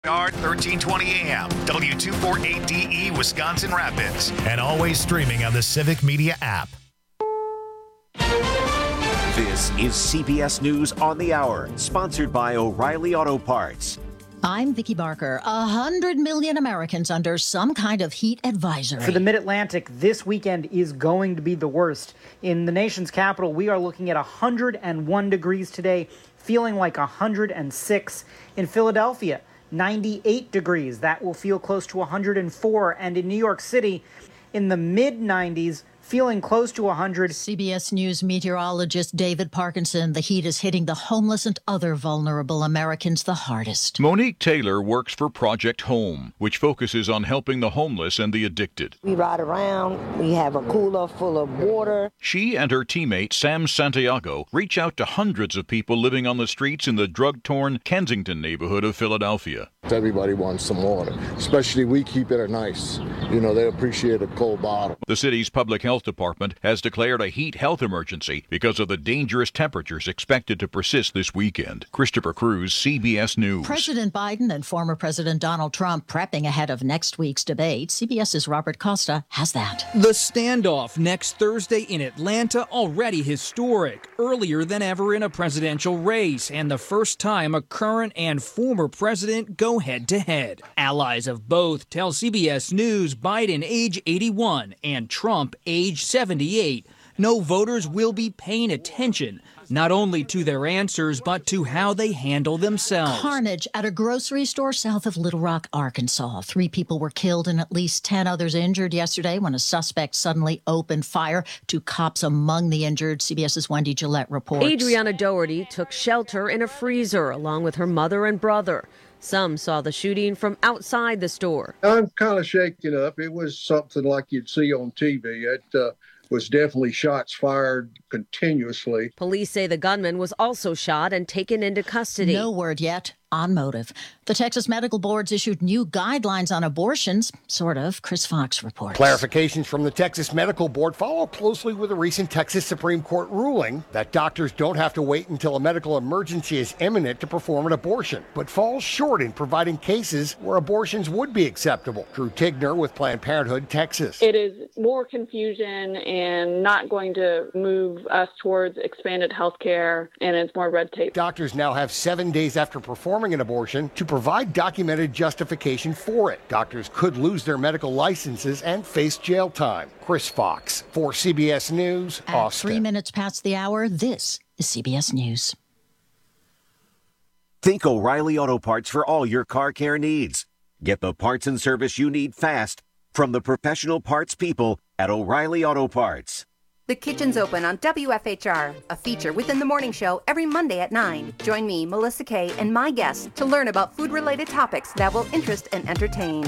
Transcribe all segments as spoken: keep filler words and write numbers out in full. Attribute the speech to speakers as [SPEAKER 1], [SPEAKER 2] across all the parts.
[SPEAKER 1] thirteen twenty A M, W two forty-eight D E, Wisconsin Rapids, and always streaming on the Civic Media app.
[SPEAKER 2] This is C B S News on the Hour, sponsored by O'Reilly Auto Parts.
[SPEAKER 3] I'm Vicki Barker. A hundred million Americans under some kind of heat advisory.
[SPEAKER 4] For the Mid-Atlantic, this weekend is going to be the worst. In the nation's capital, we are looking at one hundred one degrees today, feeling like one hundred six. In Philadelphia, ninety-eight degrees. That will feel close to one hundred four. And in New York City, in the mid nineties, feeling close to one hundred.
[SPEAKER 3] C B S News meteorologist David Parkinson. The heat is hitting the homeless and other vulnerable Americans the hardest.
[SPEAKER 5] Monique Taylor works for Project Home, which focuses on helping the homeless and the addicted.
[SPEAKER 6] We ride around. We have a cooler full of water.
[SPEAKER 5] She and her teammate, Sam Santiago, reach out to hundreds of people living on the streets in the drug-torn Kensington neighborhood of Philadelphia.
[SPEAKER 7] Everybody wants some water, especially we keep it nice. You know, they appreciate a cold bottle.
[SPEAKER 5] The city's public health department has declared a heat health emergency because of the dangerous temperatures expected to persist this weekend. Christopher Cruz, C B S News.
[SPEAKER 3] President Biden and former President Donald Trump prepping ahead of next week's debate. CBS's Robert Costa has that.
[SPEAKER 8] The standoff next Thursday in Atlanta already historic, earlier than ever in a presidential race, and the first time a current and former president go head-to-head. Allies of both tell C B S News Biden, age eighty-one, and Trump, age seventy-eight, no voters will be paying attention, not only to their answers, but to how they handle themselves.
[SPEAKER 3] Carnage at a grocery store south of Little Rock, Arkansas. Three people were killed and at least ten others injured yesterday when a suspect suddenly opened fire. Two cops among the injured. CBS's Wendy Gillette reports.
[SPEAKER 9] Adriana Doherty took shelter in a freezer along with her mother and brother. Some saw the shooting from outside the store.
[SPEAKER 10] I'm kind of shaken up. It was something like you'd see on T V. It uh, was definitely shots fired continuously.
[SPEAKER 9] Police say the gunman was also shot and taken into custody.
[SPEAKER 3] No word yet on motive. The Texas Medical Board's issued new guidelines on abortions. Sort of. Chris Fox reports.
[SPEAKER 11] Clarifications from the Texas Medical Board follow closely with a recent Texas Supreme Court ruling that doctors don't have to wait until a medical emergency is imminent to perform an abortion, but falls short in providing cases where abortions would be acceptable. Drew Tigner with Planned Parenthood, Texas.
[SPEAKER 12] It is more confusion and not going to move us towards expanded health care, and it's more red tape.
[SPEAKER 11] Doctors now have seven days after performing an abortion to provide documented justification for it. Doctors could lose their medical licenses and face jail time. Chris Fox for C B S News,
[SPEAKER 3] At
[SPEAKER 11] Austin.
[SPEAKER 3] Three minutes past the hour, this is C B S News.
[SPEAKER 2] Think O'Reilly Auto Parts for all your car care needs. Get the parts and service you need fast from the professional parts people at O'Reilly Auto Parts.
[SPEAKER 13] The Kitchen's Open on W F H R, a feature within the morning show every Monday at nine. Join me, Melissa Kay, and my guests to learn about food-related topics that will interest and entertain.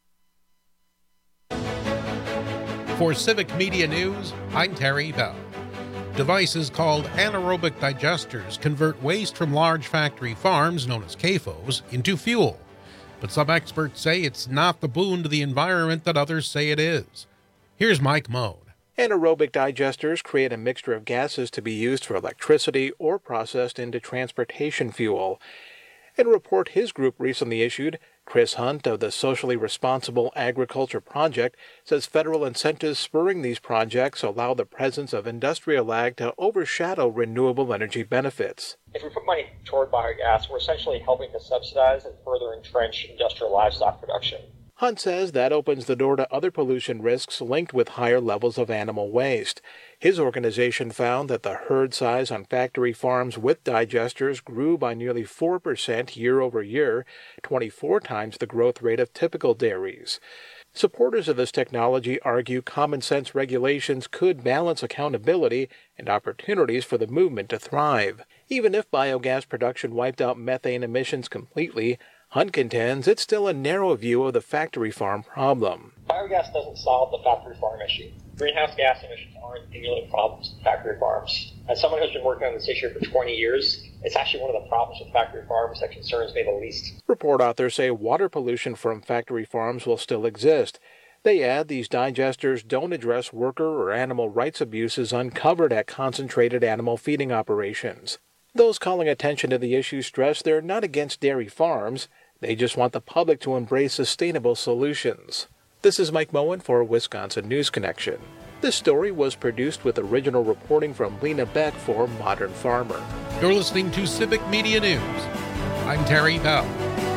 [SPEAKER 14] For Civic Media News, I'm Terry Bell. Devices called anaerobic digesters convert waste from large factory farms, known as C A F Os, into fuel. But some experts say it's not the boon to the environment that others say it is. Here's Mike Moan.
[SPEAKER 15] Anaerobic digesters create a mixture of gases to be used for electricity or processed into transportation fuel. In a report his group recently issued, Chris Hunt of the Socially Responsible Agriculture Project says federal incentives spurring these projects allow the presence of industrial ag to overshadow renewable energy benefits.
[SPEAKER 16] If we put money toward biogas, we're essentially helping to subsidize and further entrench industrial livestock production.
[SPEAKER 15] Hunt says that opens the door to other pollution risks linked with higher levels of animal waste. His organization found that the herd size on factory farms with digesters grew by nearly four percent year over year, twenty-four times the growth rate of typical dairies. Supporters of this technology argue common sense regulations could balance accountability and opportunities for the movement to thrive. Even if biogas production wiped out methane emissions completely, Hunt contends it's still a narrow view of the factory farm problem.
[SPEAKER 16] Biogas doesn't solve the factory farm issue. Greenhouse gas emissions aren't the only problems with factory farms. As someone who's been working on this issue for twenty years, it's actually one of the problems with factory farms that concerns me the least.
[SPEAKER 15] Report authors say water pollution from factory farms will still exist. They add these digesters don't address worker or animal rights abuses uncovered at concentrated animal feeding operations. Those calling attention to the issue stress they're not against dairy farms. They just want the public to embrace sustainable solutions. This is Mike Moen for Wisconsin News Connection. This story was produced with original reporting from Lena Beck for Modern Farmer.
[SPEAKER 14] You're listening to Civic Media News. I'm Terry Bell.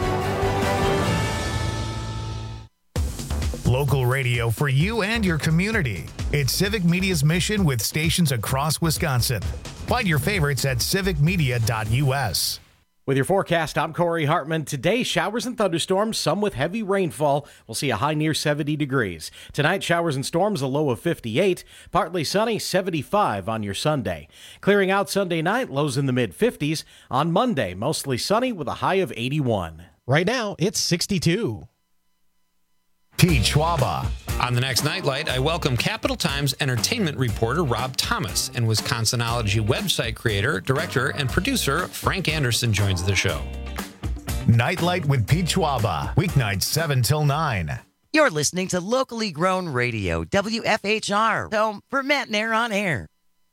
[SPEAKER 1] Local radio for you and your community. It's Civic Media's mission with stations across Wisconsin. Find your favorites at civic media dot u s.
[SPEAKER 17] With your forecast, I'm Corey Hartman. Today, showers and thunderstorms, some with heavy rainfall. We'll see a high near seventy degrees. Tonight, showers and storms, a low of fifty-eight. Partly sunny, seventy-five on your Sunday. Clearing out Sunday night, lows in the mid-fifties. On Monday, mostly sunny with a high of eighty-one.
[SPEAKER 18] Right now, it's sixty-two.
[SPEAKER 1] Pete Schwaba.
[SPEAKER 19] On the next Nightlight, I welcome Capital Times entertainment reporter Rob Thomas, and Wisconsinology website creator, director, and producer Frank Anderson joins the show.
[SPEAKER 1] Nightlight with Pete Schwaba, weeknights seven till nine.
[SPEAKER 20] You're listening to locally grown radio, W F H R, home for Matt Nair on Air.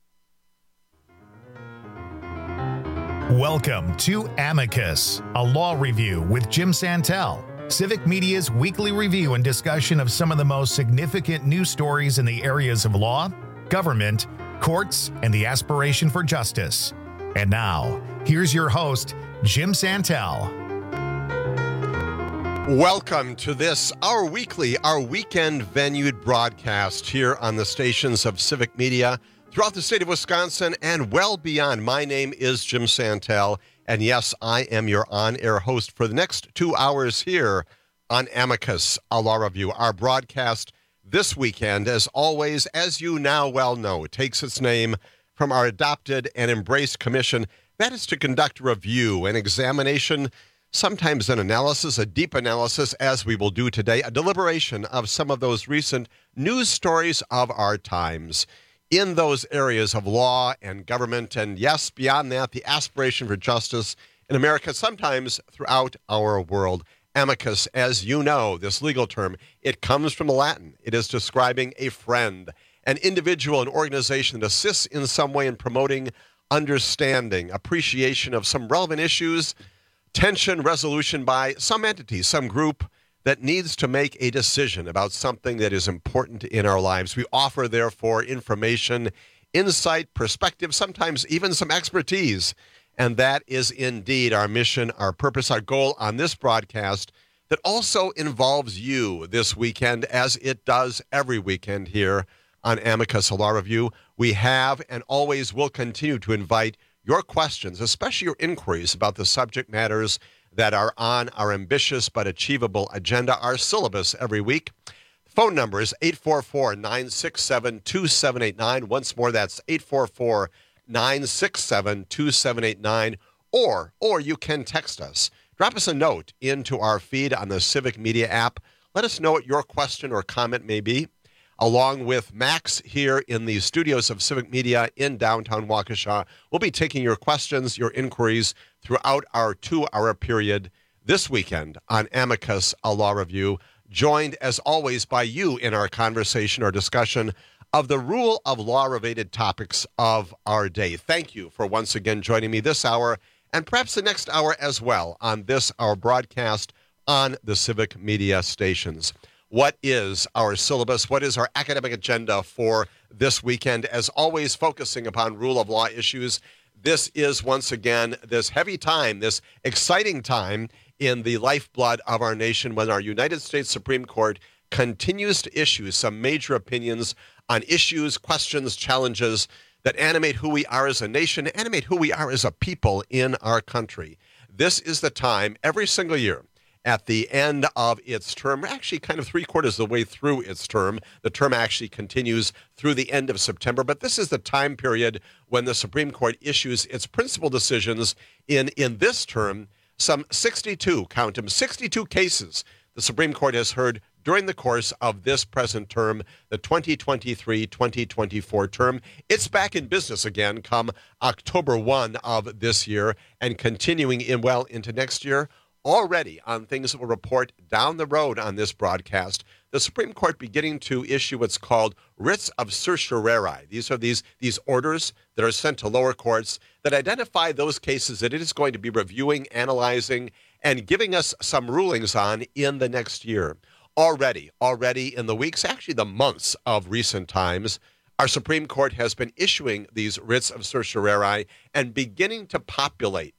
[SPEAKER 1] Welcome to Amicus, a law review with Jim Santel. Civic Media's weekly review and discussion of some of the most significant news stories in the areas of law, government, courts, and the aspiration for justice. And now, here's your host, Jim Santel.
[SPEAKER 21] Welcome to this, our weekly, our weekend-venued broadcast here on the stations of Civic Media throughout the state of Wisconsin and well beyond. My name is Jim Santel. And yes, I am your on-air host for the next two hours here on Amicus, a law review. Our broadcast this weekend, as always, as you now well know, takes its name from our adopted and embraced commission. That is to conduct a review, an examination, sometimes an analysis, a deep analysis, as we will do today, a deliberation of some of those recent news stories of our times in those areas of law and government, and yes, beyond that, the aspiration for justice in America, sometimes throughout our world. Amicus, as you know, this legal term, it comes from the Latin. It is describing a friend, an individual, an organization that assists in some way in promoting understanding, appreciation of some relevant issues, tension, resolution by some entity, some group that needs to make a decision about something that is important in our lives. We offer, therefore, information, insight, perspective, sometimes even some expertise. And that is indeed our mission, our purpose, our goal on this broadcast that also involves you this weekend, as it does every weekend here on Amicus, a law review. We have and always will continue to invite your questions, especially your inquiries about the subject matters that are on our ambitious but achievable agenda, our syllabus every week. Phone number is eight four four, nine six seven, two seven eight nine. Once more, that's eight four four, nine six seven, two seven eight nine. Or, or you can text us. Drop us a note into our feed on the Civic Media app. Let us know what your question or comment may be. Along with Max here in the studios of Civic Media in downtown Waukesha, we'll be taking your questions, your inquiries throughout our two-hour period this weekend on Amicus, a law review, joined as always by you in our conversation or discussion of the rule of law-related topics of our day. Thank you for once again joining me this hour and perhaps the next hour as well on this, our broadcast on the Civic Media stations. What is our syllabus? What is our academic agenda for this weekend? As always, focusing upon rule of law issues. This is, once again, this heavy time, this exciting time in the lifeblood of our nation when our United States Supreme Court continues to issue some major opinions on issues, questions, challenges that animate who we are as a nation, animate who we are as a people in our country. This is the time every single year at the end of its term, actually kind of three quarters of the way through its term. The term actually continues through the end of September, but this is the time period when the Supreme Court issues its principal decisions in, in this term. Some sixty-two, count them, sixty-two cases the Supreme Court has heard during the course of this present term, the twenty twenty-three twenty twenty-four term. It's back in business again come October first of this year and continuing in well into next year. Already on things that will report down the road on this broadcast, the Supreme Court beginning to issue what's called writs of certiorari. These are these, these orders that are sent to lower courts that identify those cases that it is going to be reviewing, analyzing, and giving us some rulings on in the next year. Already, already in the weeks, actually the months of recent times, our Supreme Court has been issuing these writs of certiorari and beginning to populate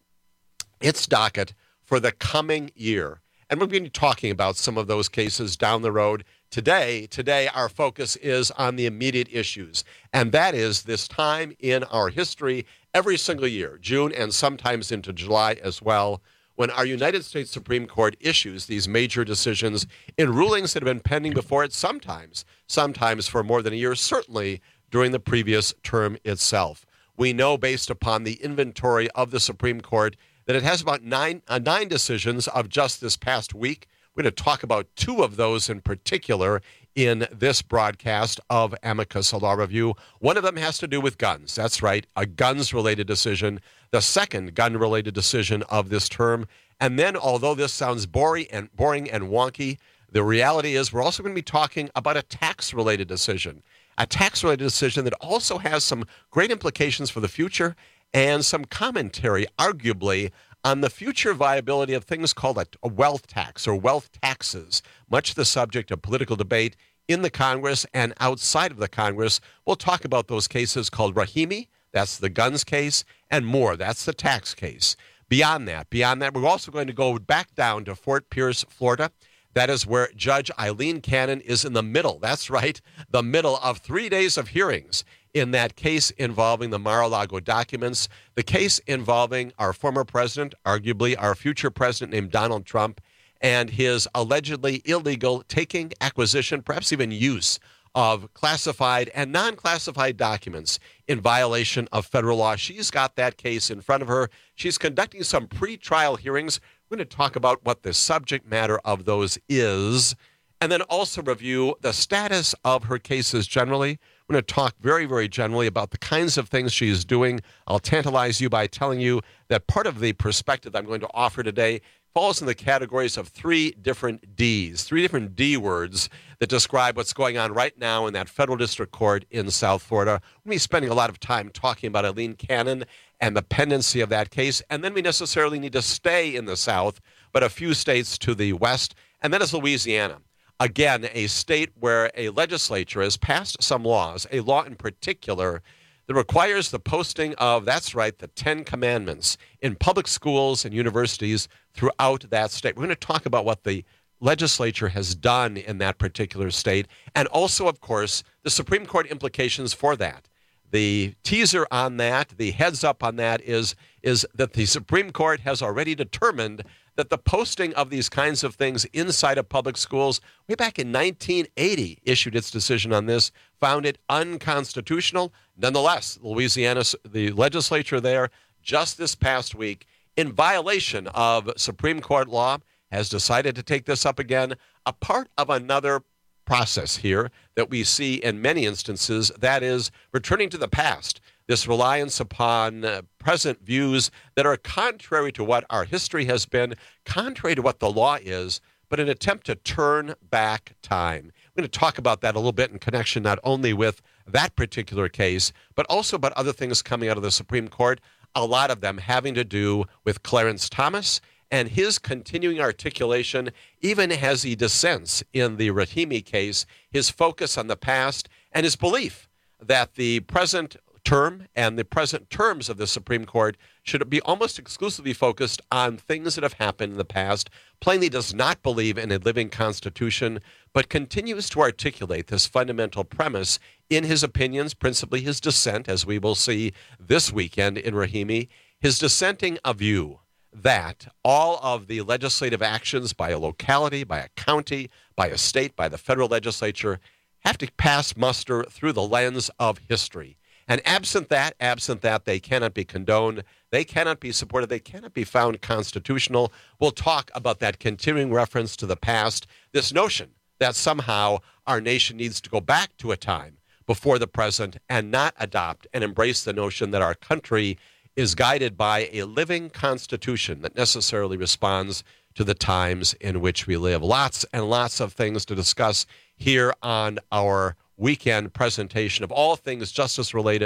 [SPEAKER 21] its docket for the coming year. And we're going to be talking about some of those cases down the road. Today, today our focus is on the immediate issues, and that is this time in our history every single year, June and sometimes into July as well, when our United States Supreme Court issues these major decisions in rulings that have been pending before it sometimes, sometimes for more than a year, certainly during the previous term itself. We know based upon the inventory of the Supreme Court that it has about nine, uh, nine decisions of just this past week. We're going to talk about two of those in particular in this broadcast of Amicus Law Review. One of them has to do with guns. That's right, a guns-related decision, the second gun-related decision of this term. And then, although this sounds boring and boring and wonky, the reality is we're also going to be talking about a tax-related decision, a tax-related decision that also has some great implications for the future and some commentary, arguably, on the future viability of things called a, a wealth tax or wealth taxes, much the subject of political debate in the Congress and outside of the Congress. We'll talk about those cases called Rahimi, that's the guns case, and more, that's the tax case. Beyond that, beyond that, we're also going to go back down to Fort Pierce, Florida. That is where Judge Eileen Cannon is in the middle, that's right, the middle of three days of hearings in that case involving the Mar-a-Lago documents, the case involving our former president, arguably our future president named Donald Trump, and his allegedly illegal taking, acquisition, perhaps even use of classified and non-classified documents in violation of federal law. She's got that case in front of her. She's conducting some pre-trial hearings. We're going to talk about what the subject matter of those is, and then also review the status of her cases generally. We're going to talk very, very generally about the kinds of things she's doing. I'll tantalize you by telling you that part of the perspective I'm going to offer today falls in the categories of three different Ds, three different D words that describe what's going on right now in that federal district court in South Florida. We're going to be spending a lot of time talking about Eileen Cannon and the pendency of that case, and then we necessarily need to stay in the South, but a few states to the west, and that is Louisiana. Again, a state where a legislature has passed some laws, a law in particular that requires the posting of, that's right, the Ten Commandments in public schools and universities throughout that state. We're going to talk about what the legislature has done in that particular state, and also, of course, the Supreme Court implications for that. The teaser on that, the heads up on that is, is that the Supreme Court has already determined that the posting of these kinds of things inside of public schools, way back in nineteen eighty, issued its decision on this, found it unconstitutional. Nonetheless, Louisiana, the legislature there, just this past week, in violation of Supreme Court law, has decided to take this up again, a part of another process here that we see in many instances, that is returning to the past, this reliance upon uh, present views that are contrary to what our history has been, contrary to what the law is, but an attempt to turn back time. We're going to talk about that a little bit in connection not only with that particular case, but also about other things coming out of the Supreme Court, a lot of them having to do with Clarence Thomas and his continuing articulation, even as he dissents in the Rahimi case, his focus on the past and his belief that the present term and the present terms of the Supreme Court should be almost exclusively focused on things that have happened in the past, plainly does not believe in a living constitution, but continues to articulate this fundamental premise in his opinions, principally his dissent, as we will see this weekend in Rahimi, his dissenting a view that all of the legislative actions by a locality, by a county, by a state, by the federal legislature have to pass muster through the lens of history. And absent that, absent that, they cannot be condoned, they cannot be supported, they cannot be found constitutional. We'll talk about that continuing reference to the past, this notion that somehow our nation needs to go back to a time before the present and not adopt and embrace the notion that our country is guided by a living constitution that necessarily responds to the times in which we live. Lots and lots of things to discuss here on our weekend presentation of all things justice-related,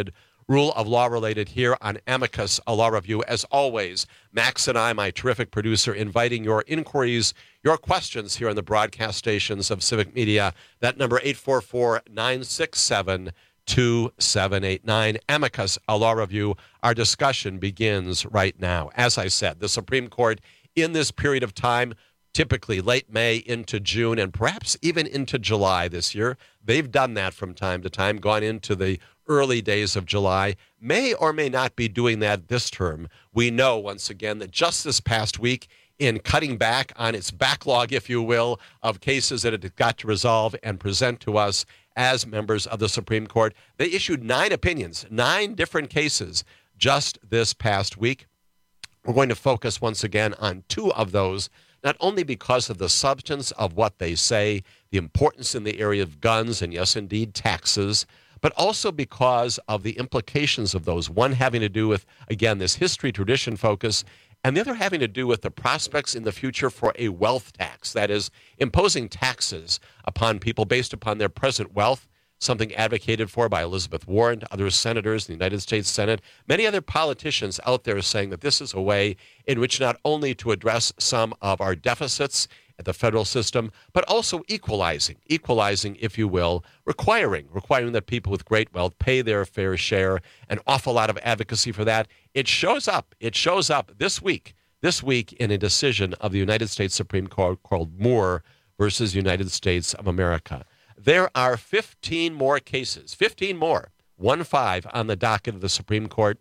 [SPEAKER 21] rule of law related here on Amicus, a law review. As always, Max and I, my terrific producer, inviting your inquiries, your questions here on the broadcast stations of Civic Media. That number, eight four four, nine six seven, two seven eight nine. Amicus, a law review. Our discussion begins right now. As I said, the Supreme Court in this period of time, typically late May into June and perhaps even into July this year. They've done that from time to time, gone into the early days of July, may or may not be doing that this term. We know, once again, that just this past week, in cutting back on its backlog, if you will, of cases that it got to resolve and present to us as members of the Supreme Court, they issued nine opinions, nine different cases just this past week. We're going to focus once again on two of those, not only because of the substance of what they say, the importance in the area of guns and, yes, indeed, taxes, but also because of the implications of those, one having to do with, again, this history tradition focus, and the other having to do with the prospects in the future for a wealth tax, that is, imposing taxes upon people based upon their present wealth, something advocated for by Elizabeth Warren, other senators in the United States Senate, many other politicians out there saying that this is a way in which not only to address some of our deficits at the federal system, but also equalizing, equalizing, if you will, requiring, requiring that people with great wealth pay their fair share, an awful lot of advocacy for that. It shows up, it shows up this week, this week in a decision of the United States Supreme Court called Moore versus United States of America. There are fifteen more cases, fifteen more, one five on the docket of the Supreme Court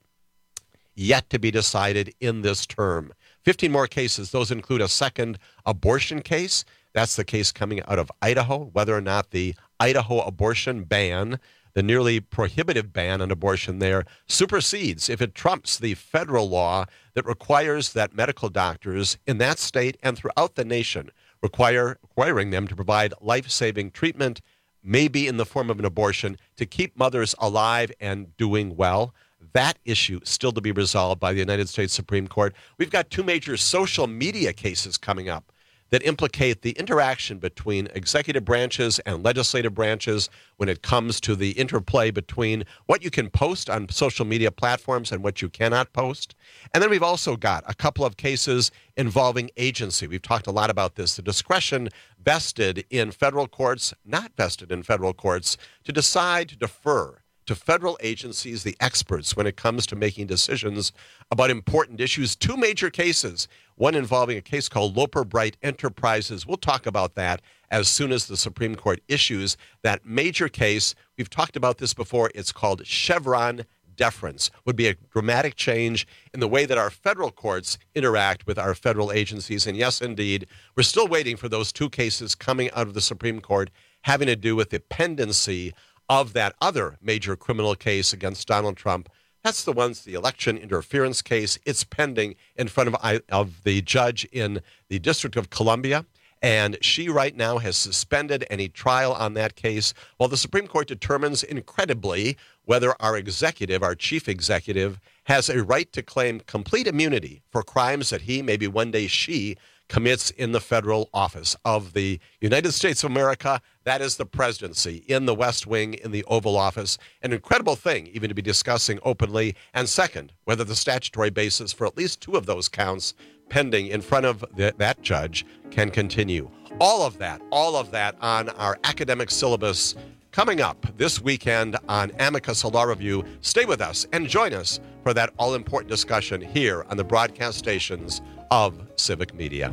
[SPEAKER 21] yet to be decided in this term. fifteen more cases. Those include a second abortion case. That's the case coming out of Idaho, whether or not the Idaho abortion ban, the nearly prohibitive ban on abortion there, supersedes, if it trumps the federal law that requires that medical doctors in that state and throughout the nation require requiring them to provide life-saving treatment, maybe in the form of an abortion, to keep mothers alive and doing well. That issue still to be resolved by the United States Supreme Court. We've got two major social media cases coming up that implicate the interaction between executive branches and legislative branches when it comes to the interplay between what you can post on social media platforms and what you cannot post. And then we've also got a couple of cases involving agency. We've talked a lot about this, the discretion vested in federal courts, not vested in federal courts, to decide to defer to federal agencies, the experts, when it comes to making decisions about important issues. Two major cases, one involving a case called Loper Bright Enterprises. We'll talk about that as soon as the Supreme Court issues that major case. We've talked about this before. It's called Chevron deference. Would be a dramatic change in the way that our federal courts interact with our federal agencies. And yes, indeed, we're still waiting for those two cases coming out of the Supreme Court having to do with the pendency of that other major criminal case against Donald Trump. That's the ones, the election interference case. It's pending in front of, of the judge in the District of Columbia. And she right now has suspended any trial on that case while the Supreme Court determines, incredibly, whether our executive, our chief executive, has a right to claim complete immunity for crimes that he, maybe one day she, commits in the federal office of the United States of America. That is the presidency in the West Wing, in the Oval Office. An incredible thing even to be discussing openly. And second, whether the statutory basis for at least two of those counts pending in front of the, that judge can continue. All of that, all of that on our academic syllabus coming up this weekend on Amicus, a Law Review. Stay with us and join us for that all-important discussion here on the broadcast stations of Civic Media.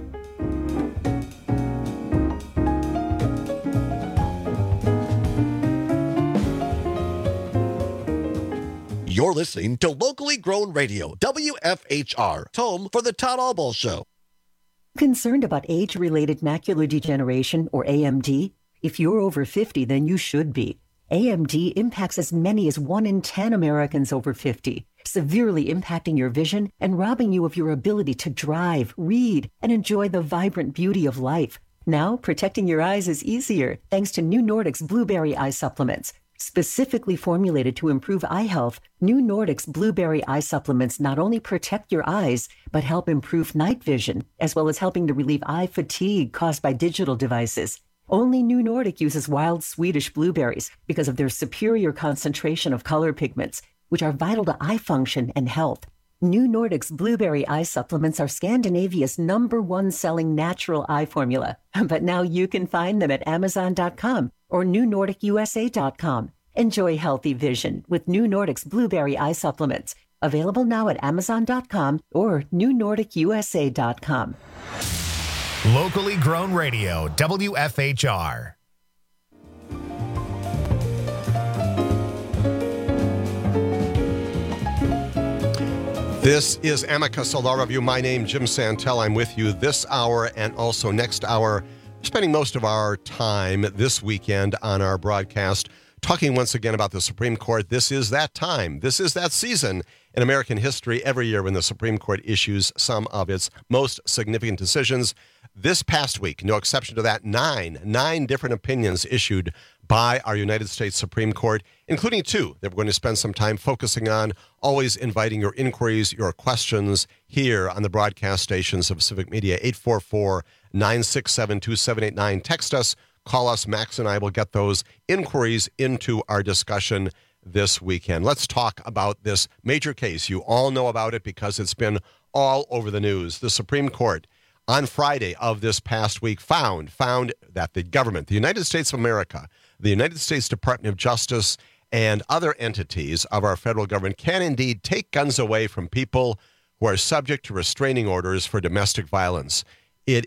[SPEAKER 4] You're listening to locally grown radio, W F H R, home for the Todd Albaugh Show.
[SPEAKER 22] Concerned about age-related macular degeneration, or A M D? If you're over fifty, then you should be. A M D impacts as many as one in ten Americans over fifty, severely impacting your vision and robbing you of your ability to drive, read, and enjoy the vibrant beauty of life. Now, protecting your eyes is easier thanks to New Nordic's Blueberry Eye Supplements. Specifically formulated to improve eye health, New Nordic's Blueberry Eye Supplements not only protect your eyes, but help improve night vision, as well as helping to relieve eye fatigue caused by digital devices. Only New Nordic uses wild Swedish blueberries because of their superior concentration of color pigments. which are vital to eye function and health. New Nordic's Blueberry Eye Supplements are Scandinavia's number one selling natural eye formula. But now you can find them at Amazon dot com or New Nordic U S A dot com. Enjoy healthy vision with New Nordic's Blueberry Eye Supplements. Available now at Amazon dot com or New Nordic U S A dot com.
[SPEAKER 1] Locally grown radio, W F H R.
[SPEAKER 21] This is Amicus, a law review. My name, Jim Santel. I'm with you this hour and also next hour, spending most of our time this weekend on our broadcast, talking once again about the Supreme Court. This is that time. This is that season in American history every year when the Supreme Court issues some of its most significant decisions. This past week, no exception to that, nine, nine different opinions issued by our United States Supreme Court, including two that we're going to spend some time focusing on, always inviting your inquiries, your questions here on the broadcast stations of Civic Media. Eight four four, nine six seven, two seven eight nine. Text us, call us. Max and I will get those inquiries into our discussion this weekend. Let's talk about this major case. You all know about it because it's been all over the news. The Supreme Court on Friday of this past week found, found that the government, the United States of America, the United States Department of Justice, and other entities of our federal government can indeed take guns away from people who are subject to restraining orders for domestic violence. It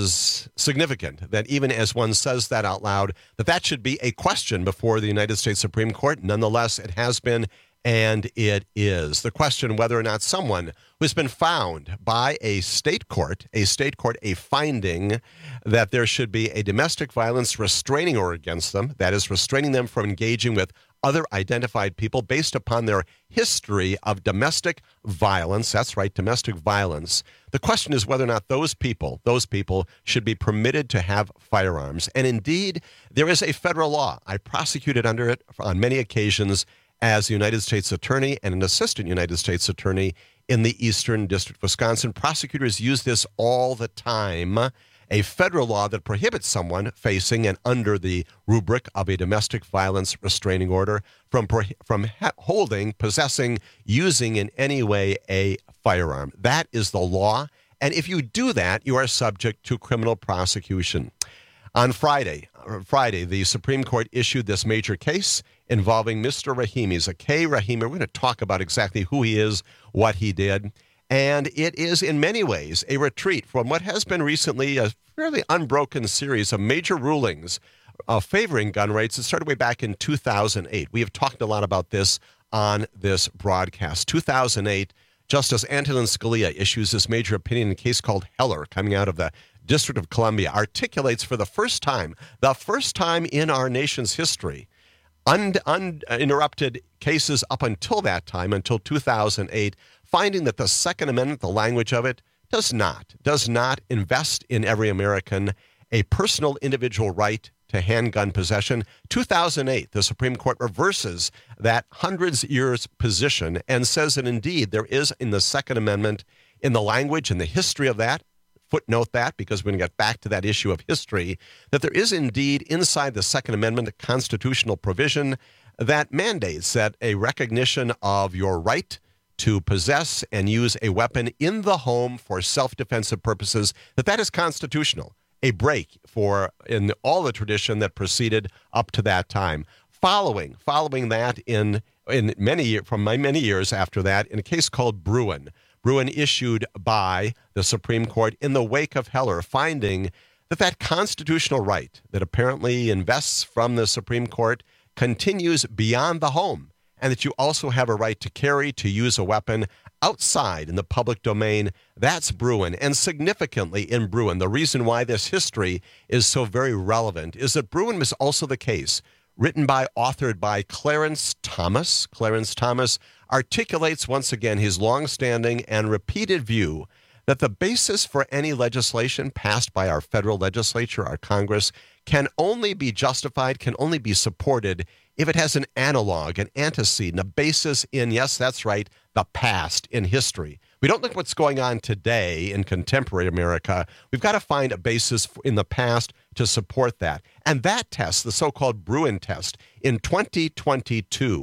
[SPEAKER 21] is significant that even as one says that out loud, that that should be a question before the United States Supreme Court. Nonetheless, it has been, and it is. The question whether or not someone who's been found by a state court, a state court, a finding that there should be a domestic violence restraining order against them, that is restraining them from engaging with other identified people based upon their history of domestic violence. That's right, domestic violence. The question is whether or not those people, those people should be permitted to have firearms. And indeed, there is a federal law. I prosecuted under it on many occasions as a United States attorney and an assistant United States attorney in the Eastern District of Wisconsin. Prosecutors use this all the time. A federal law that prohibits someone facing and under the rubric of a domestic violence restraining order from pro- from ha- holding, possessing, using in any way a firearm. That is the law. And if you do that, you are subject to criminal prosecution. On Friday, Friday, the Supreme Court issued this major case involving Mister Rahimi, Zakay Rahimi. We're going to talk about exactly who he is, what he did. And it is in many ways a retreat from what has been recently a fairly unbroken series of major rulings uh, favoring gun rights. It started way back in two thousand eight. We have talked a lot about this on this broadcast. two thousand eight, Justice Antonin Scalia issues this major opinion in a case called Heller, coming out of the District of Columbia, articulates for the first time, the first time in our nation's history, un- uninterrupted cases up until that time, until two thousand eight, finding that the Second Amendment, the language of it, does not, does not invest in every American a personal individual right to handgun possession. two thousand eight, the Supreme Court reverses that hundreds of years position and says that indeed there is in the Second Amendment, in the language and the history of that, footnote that because we're going to get back to that issue of history, that there is indeed inside the Second Amendment a constitutional provision that mandates that a recognition of your right to possess and use a weapon in the home for self-defensive purposes, that that is constitutional, a break for in all the tradition that proceeded up to that time. Following, following that in in many from my many years after that, in a case called Bruin, Bruin issued by the Supreme Court in the wake of Heller, finding that that constitutional right that apparently invests from the Supreme Court continues beyond the home, and that you also have a right to carry, to use a weapon outside in the public domain. That's Bruin. And significantly in Bruin, the reason why this history is so very relevant is that Bruin was also the case written by, authored by Clarence Thomas. Clarence Thomas articulates once again his longstanding and repeated view that the basis for any legislation passed by our federal legislature, our Congress, can only be justified, can only be supported if it has an analog, an antecedent, a basis in, yes, that's right, the past, in history. We don't look at what's going on today in contemporary America. We've got to find a basis in the past to support that. And that test, the so-called Bruin test, in twenty twenty-two,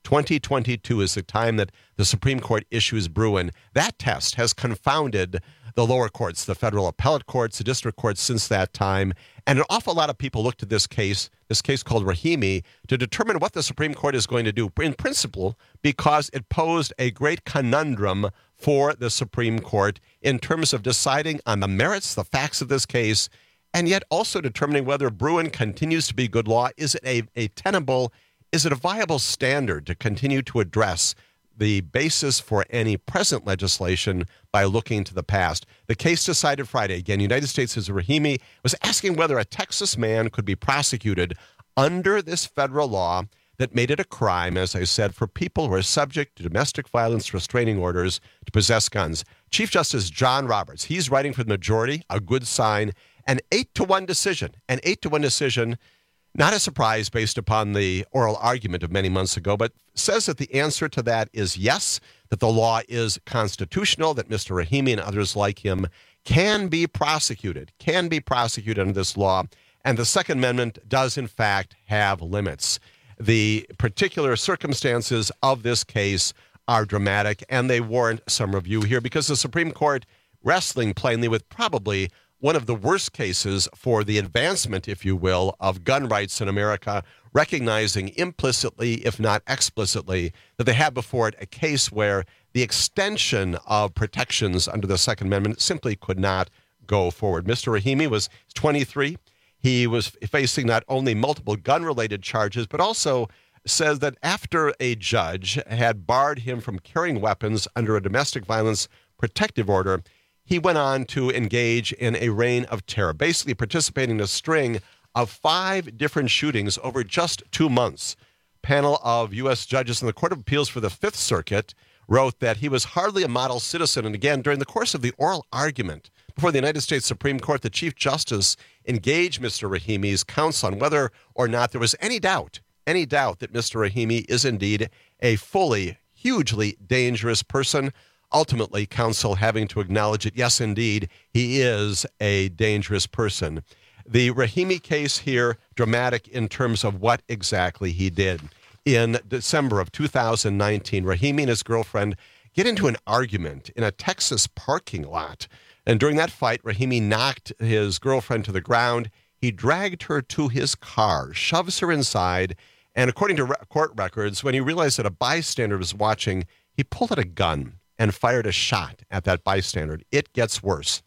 [SPEAKER 21] twenty twenty-two is the time that the Supreme Court issues Bruen. That test has confounded the lower courts, the federal appellate courts, the district courts since that time. And an awful lot of people looked at this case, this case called Rahimi, to determine what the Supreme Court is going to do, in principle, because it posed a great conundrum for the Supreme Court in terms of deciding on the merits, the facts of this case, and yet also determining whether Bruen continues to be good law. Is it a, a tenable, is it a viable standard to continue to address the basis for any present legislation by looking to the past? The case decided Friday, again, United States v. Rahimi, was asking whether a Texas man could be prosecuted under this federal law that made it a crime, as I said, for people who are subject to domestic violence restraining orders to possess guns. Chief Justice John Roberts, he's writing for the majority, a good sign, an eight to one decision, an eight to one decision. Not a surprise based upon the oral argument of many months ago, but says that the answer to that is yes, that the law is constitutional, that Mister Rahimi and others like him can be prosecuted, can be prosecuted under this law, and the Second Amendment does, in fact, have limits. The particular circumstances of this case are dramatic, and they warrant some review here because the Supreme Court, wrestling plainly with probably one of the worst cases for the advancement, if you will, of gun rights in America, recognizing implicitly, if not explicitly, that they have before it a case where the extension of protections under the Second Amendment simply could not go forward. Mister Rahimi was twenty-three. He was facing not only multiple gun-related charges, but also says that after a judge had barred him from carrying weapons under a domestic violence protective order, he went on to engage in a reign of terror, basically participating in a string of five different shootings over just two months. A panel of U S judges in the Court of Appeals for the Fifth Circuit wrote that he was hardly a model citizen. And again, during the course of the oral argument before the United States Supreme Court, the Chief Justice engaged Mister Rahimi's counsel on whether or not there was any doubt, any doubt that Mister Rahimi is indeed a fully, hugely dangerous person. Ultimately, counsel having to acknowledge it, yes, indeed, he is a dangerous person. The Rahimi case here, dramatic in terms of what exactly he did. In December of two thousand nineteen, Rahimi and his girlfriend get into an argument in a Texas parking lot. And during that fight, Rahimi knocked his girlfriend to the ground. He dragged her to his car, shoves her inside, and according to re- court records, when he realized that a bystander was watching, he pulled out a gun and fired a shot at that bystander. It gets worse.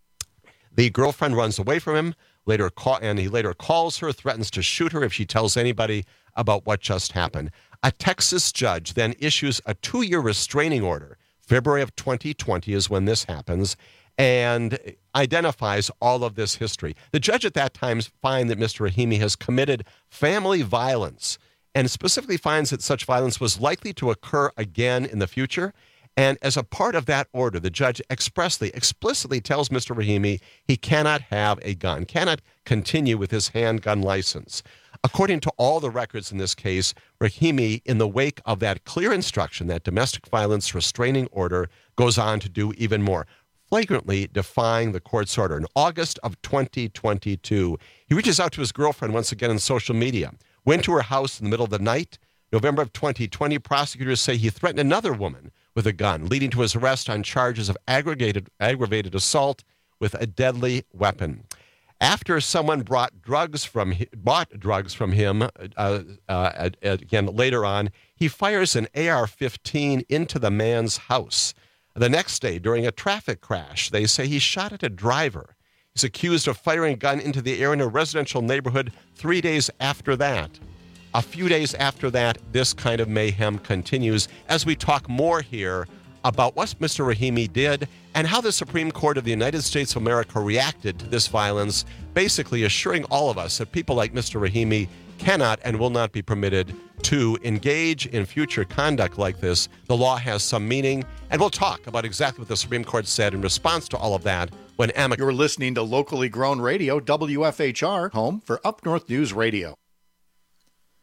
[SPEAKER 21] The girlfriend runs away from him, later call, and he later calls her, threatens to shoot her if she tells anybody about what just happened. A Texas judge then issues a two-year restraining order. February of twenty twenty is when this happens, and identifies all of this history. The judge at that time finds that Mister Rahimi has committed family violence, and specifically finds that such violence was likely to occur again in the future. And as a part of that order, the judge expressly, explicitly tells Mister Rahimi he cannot have a gun, cannot continue with his handgun license. According to all the records in this case, Rahimi, in the wake of that clear instruction, that domestic violence restraining order, goes on to do even more, flagrantly defying the court's order. In August of twenty twenty-two, he reaches out to his girlfriend once again on social media, went to her house in the middle of the night. November of twenty twenty, prosecutors say he threatened another woman with a gun, leading to his arrest on charges of aggravated, aggravated assault with a deadly weapon. After someone brought drugs from bought drugs from him, uh, uh, again later on, he fires an A R fifteen into the man's house. The next day, during a traffic crash, they say he shot at a driver. He's accused of firing a gun into the air in a residential neighborhood three days after that. A few days after that, this kind of mayhem continues as we talk more here about what Mister Rahimi did and how the Supreme Court of the United States of America reacted to this violence, basically assuring all of us that people like Mister Rahimi cannot and will not be permitted to engage in future conduct like this. The law has some meaning, and we'll talk about exactly what the Supreme Court said in response to all of that when Emma...
[SPEAKER 6] You're listening to Locally Grown Radio, W F H R, home for Up North News Radio.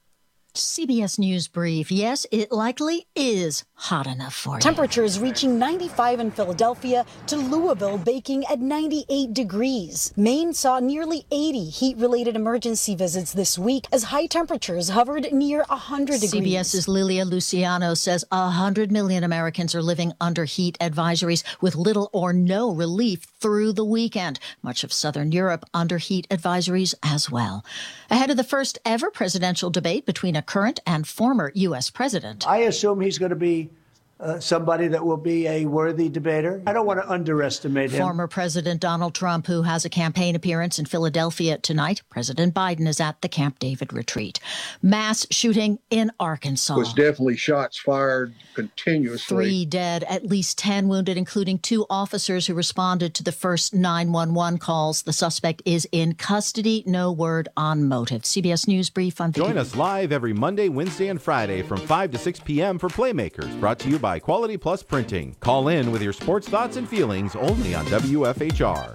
[SPEAKER 3] C B S News Brief. Yes, it likely is hot enough for you.
[SPEAKER 6] Temperatures reaching ninety-five in Philadelphia to Louisville baking at ninety-eight degrees. Maine saw nearly eighty heat-related emergency visits this week as high temperatures hovered near one hundred degrees.
[SPEAKER 3] CBS's Lilia Luciano says one hundred million Americans are living under heat advisories with little or no relief through the weekend. Much of southern Europe under heat advisories as well. Ahead of the first ever presidential debate between a current and former U S president.
[SPEAKER 7] I assume he's going to be uh, somebody that will be a worthy debater. I don't want to underestimate him.
[SPEAKER 3] Former President Donald Trump, who has a campaign appearance in Philadelphia tonight. President Biden is at the Camp David retreat. Mass shooting in Arkansas.
[SPEAKER 10] Was definitely shots fired continuously.
[SPEAKER 3] Three dead, at least ten wounded, including two officers who responded to the first nine one one calls. The suspect is in custody. No word on motive. C B S News Brief on
[SPEAKER 23] Join us live every Monday, Wednesday, and Friday from five to six p.m. for Playmakers, brought to you by Quality Plus Printing. Call in with your sports thoughts and feelings only on W F H R.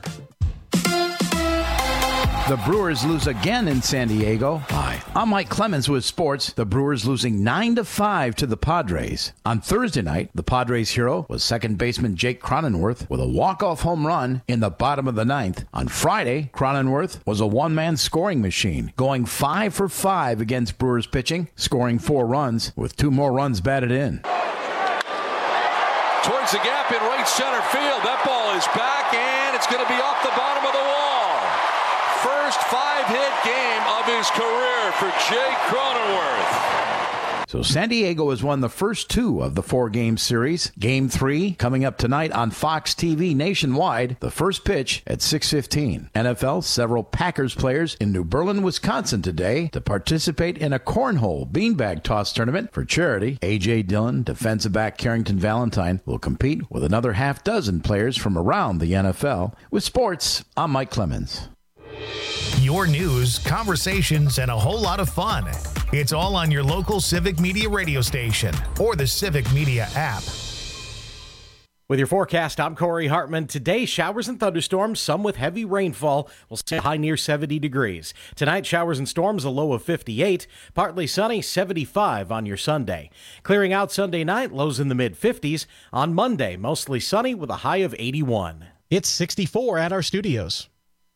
[SPEAKER 24] The Brewers lose again in San Diego. Hi, I'm Mike Clemens with sports. The Brewers losing nine to five to the Padres. On Thursday night, the Padres hero was second baseman Jake Cronenworth with a walk-off home run in the bottom of the ninth. On Friday, Cronenworth was a one-man scoring machine, going five for five against Brewers pitching, scoring four runs with two more runs batted in.
[SPEAKER 25] Towards the gap in right center field. That ball is back, and it's going to be off the bottom of the wall. First five-hit game of his career for Jake Cronenworth.
[SPEAKER 24] So San Diego has won the first two of the four-game series. Game three coming up tonight on Fox T V nationwide. The first pitch at six fifteen. N F L, several Packers players in New Berlin, Wisconsin today to participate in a cornhole beanbag toss tournament for charity. A J. Dillon, defensive back Carrington Valentine will compete with another half dozen players from around the N F L. With sports, I'm Mike Clemens.
[SPEAKER 1] Your news, conversations, and a whole lot of fun. It's all on your local Civic Media radio station or the Civic Media app.
[SPEAKER 17] With your forecast, I'm Corey Hartman. Today, showers and thunderstorms, some with heavy rainfall. We'll see a high near seventy degrees. Tonight, showers and storms, a low of fifty-eight. Partly sunny, seventy-five on your Sunday. Clearing out Sunday night, lows in the mid-fifties. On Monday, mostly sunny with a high of eighty-one.
[SPEAKER 18] It's sixty-four at our studios.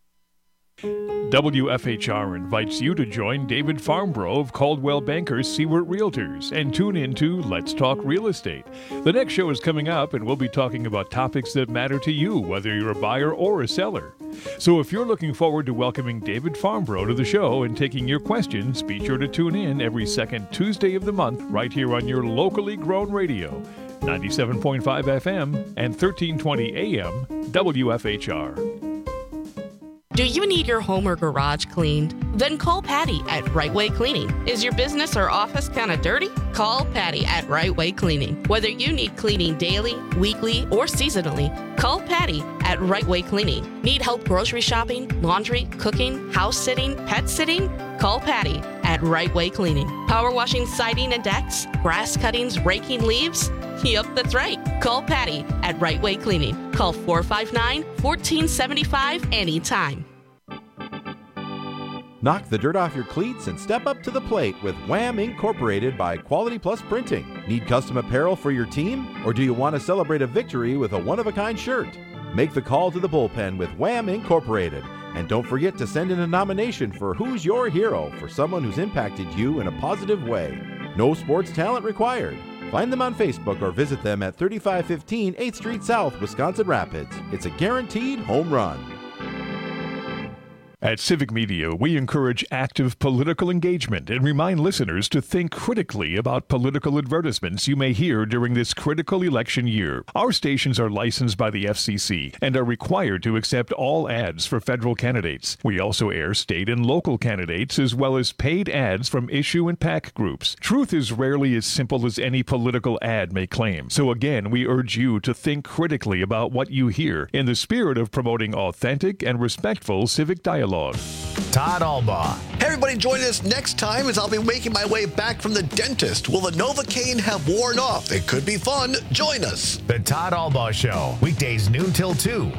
[SPEAKER 26] W F H R invites you to join David Farmbrough of Caldwell Bankers Seward Realtors and tune into Let's Talk Real Estate. The next show is coming up, and we'll be talking about topics that matter to you, whether you're a buyer or a seller. So if you're looking forward to welcoming David Farmbrough to the show and taking your questions, be sure to tune in every second Tuesday of the month right here on your locally grown radio, ninety-seven point five F M and thirteen twenty A M W F H R.
[SPEAKER 27] Do you need your home or garage cleaned? Then call Patty at Right Way Cleaning. Is your business or office kind of dirty? Call Patty at Right Way Cleaning. Whether you need cleaning daily, weekly, or seasonally, call Patty at Right Way Cleaning. Need help grocery shopping, laundry, cooking, house sitting, pet sitting? Call Patty at Right Way Cleaning. Power washing siding and decks, grass cuttings, raking leaves? Yep, that's right. Call Patty at Right Way Cleaning. Call four five nine, one four seven five anytime.
[SPEAKER 23] Knock the dirt off your cleats and step up to the plate with Wham! Incorporated by Quality Plus Printing. Need custom apparel for your team? Or do you want to celebrate a victory with a one-of-a-kind shirt? Make the call to the bullpen with Wham! Incorporated. And don't forget to send in a nomination for Who's Your Hero for someone who's impacted you in a positive way. No sports talent required. Find them on Facebook or visit them at thirty-five fifteen eighth Street South, Wisconsin Rapids. It's a guaranteed home run.
[SPEAKER 26] At Civic Media, we encourage active political engagement and remind listeners to think critically about political advertisements you may hear during this critical election year. Our stations are licensed by the F C C and are required to accept all ads for federal candidates. We also air state and local candidates as well as paid ads from issue and PAC groups. Truth is rarely as simple as any political ad may claim. So again, we urge you to think critically about what you hear in the spirit of promoting authentic and respectful civic dialogue.
[SPEAKER 1] Todd Albaugh.
[SPEAKER 4] Hey everybody, join us next time as I'll be making my way back from the dentist. Will the Novocaine have worn off? It could be fun. Join us.
[SPEAKER 1] The Todd Albaugh Show, weekdays noon till two.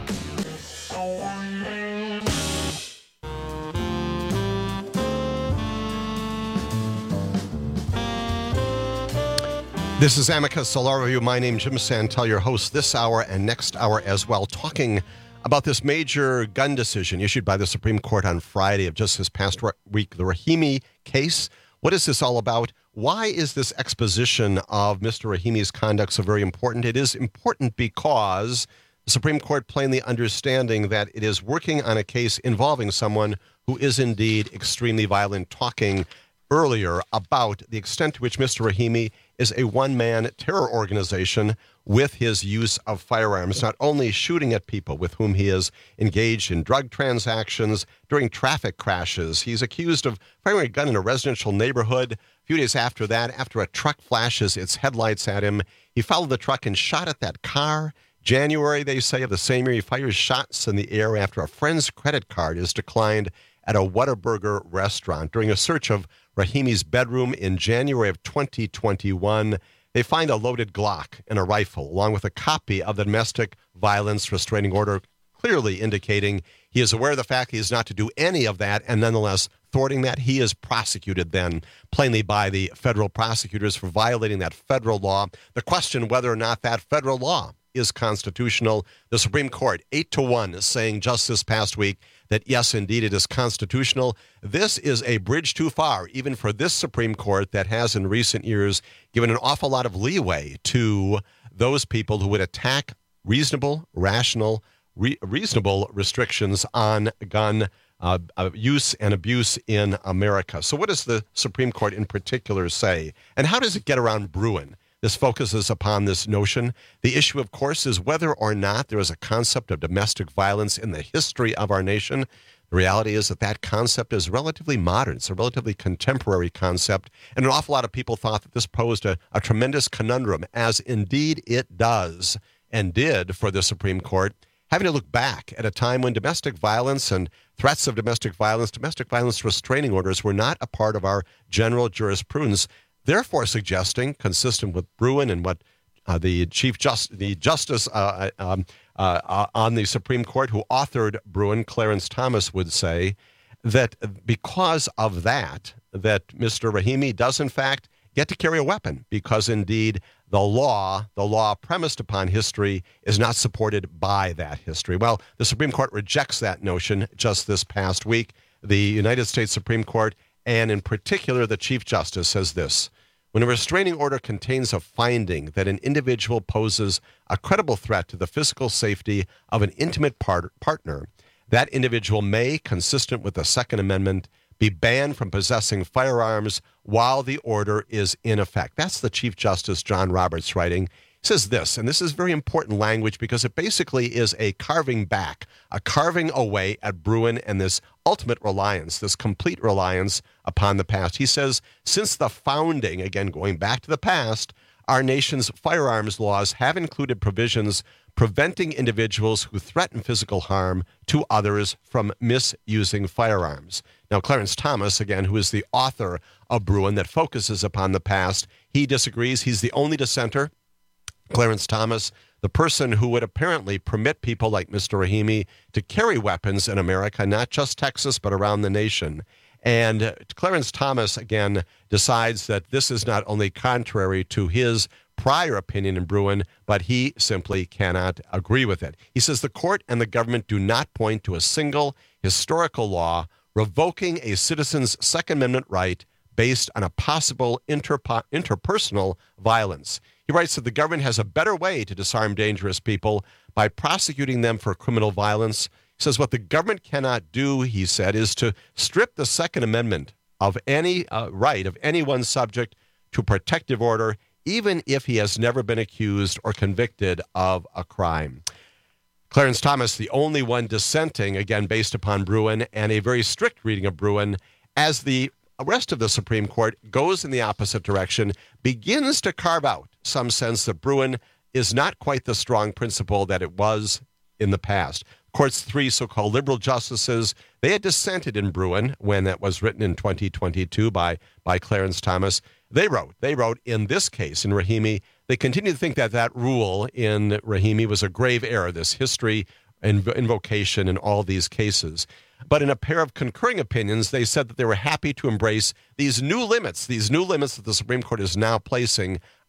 [SPEAKER 21] This is Amicus Law Review. My name is Jim Santel, your host this hour and next hour as well, talking about this major gun decision issued by the Supreme Court on Friday of just this past week, the Rahimi case. What is this all about? Why is this exposition of Mister Rahimi's conduct so very important? It is important because the Supreme Court plainly understanding that it is working on a case involving someone who is indeed extremely violent, talking earlier about the extent to which Mister Rahimi is a one-man terror organization with his use of firearms, not only shooting at people with whom he is engaged in drug transactions, during traffic crashes. He's accused of firing a gun in a residential neighborhood. A few days after that, after a truck flashes its headlights at him, he followed the truck and shot at that car. January, they say, of the same year, he fires shots in the air after a friend's credit card is declined at a Whataburger restaurant. During a search of Rahimi's bedroom in January of twenty twenty-one, they find a loaded Glock and a rifle, along with a copy of the domestic violence restraining order, clearly indicating he is aware of the fact he is not to do any of that, and nonetheless thwarting that. He is prosecuted then, plainly by the federal prosecutors for violating that federal law. The question whether or not that federal law is constitutional, the Supreme Court, eight to one, is saying just this past week that yes, indeed, it is constitutional. This is a bridge too far, even for this Supreme Court that has in recent years given an awful lot of leeway to those people who would attack reasonable, rational, re- reasonable restrictions on gun uh, uh, use and abuse in America. So what does the Supreme Court in particular say? And how does it get around Bruen? This focuses upon this notion. The issue, of course, is whether or not there is a concept of domestic violence in the history of our nation. The reality is that that concept is relatively modern. It's a relatively contemporary concept. And an awful lot of people thought that this posed a, a tremendous conundrum, as indeed it does and did for the Supreme Court, having to look back at a time when domestic violence and threats of domestic violence, domestic violence restraining orders were not a part of our general jurisprudence. Therefore, suggesting, consistent with Bruen and what uh, the Chief Just, the Justice uh, um, uh, uh, on the Supreme Court who authored Bruen, Clarence Thomas, would say, that because of that, that Mister Rahimi does, in fact, get to carry a weapon, because indeed the law, the law premised upon history, is not supported by that history. Well, the Supreme Court rejects that notion just this past week. The United States Supreme Court, and in particular, the Chief Justice, says this: when a restraining order contains a finding that an individual poses a credible threat to the physical safety of an intimate part- partner, that individual may, consistent with the Second Amendment, be banned from possessing firearms while the order is in effect. That's the Chief Justice John Roberts writing. He says this, and this is very important language because it basically is a carving back, a carving away at Bruen and this ultimate reliance, this complete reliance upon the past. He says, since the founding, again, going back to the past, our nation's firearms laws have included provisions preventing individuals who threaten physical harm to others from misusing firearms. Now, Clarence Thomas, again, who is the author of Bruen that focuses upon the past, he disagrees. He's the only dissenter. Clarence Thomas, the person who would apparently permit people like Mister Rahimi to carry weapons in America, not just Texas, but around the nation. And Clarence Thomas, again, decides that this is not only contrary to his prior opinion in Bruen, but he simply cannot agree with it. He says the court and the government do not point to a single historical law revoking a citizen's Second Amendment right based on a possible interpo- interpersonal violence. He writes that the government has a better way to disarm dangerous people by prosecuting them for criminal violence. He says what the government cannot do, he said, is to strip the Second Amendment of any uh, right of anyone's subject to protective order, even if he has never been accused or convicted of a crime. Clarence Thomas, the only one dissenting, again, based upon Bruen and a very strict reading of Bruen, as the rest of the Supreme Court goes in the opposite direction, begins to carve out some sense that Bruen is not quite the strong principle that it was in the past. Court's three so-called liberal justices, they had dissented in Bruen when that was written in twenty twenty-two by, by Clarence Thomas. They wrote, they wrote in this case, in Rahimi, they continue to think that that rule in Rahimi was a grave error, this history and invocation in all these cases. But in a pair of concurring opinions, they said that they were happy to embrace these new limits, these new limits that the Supreme Court is now placing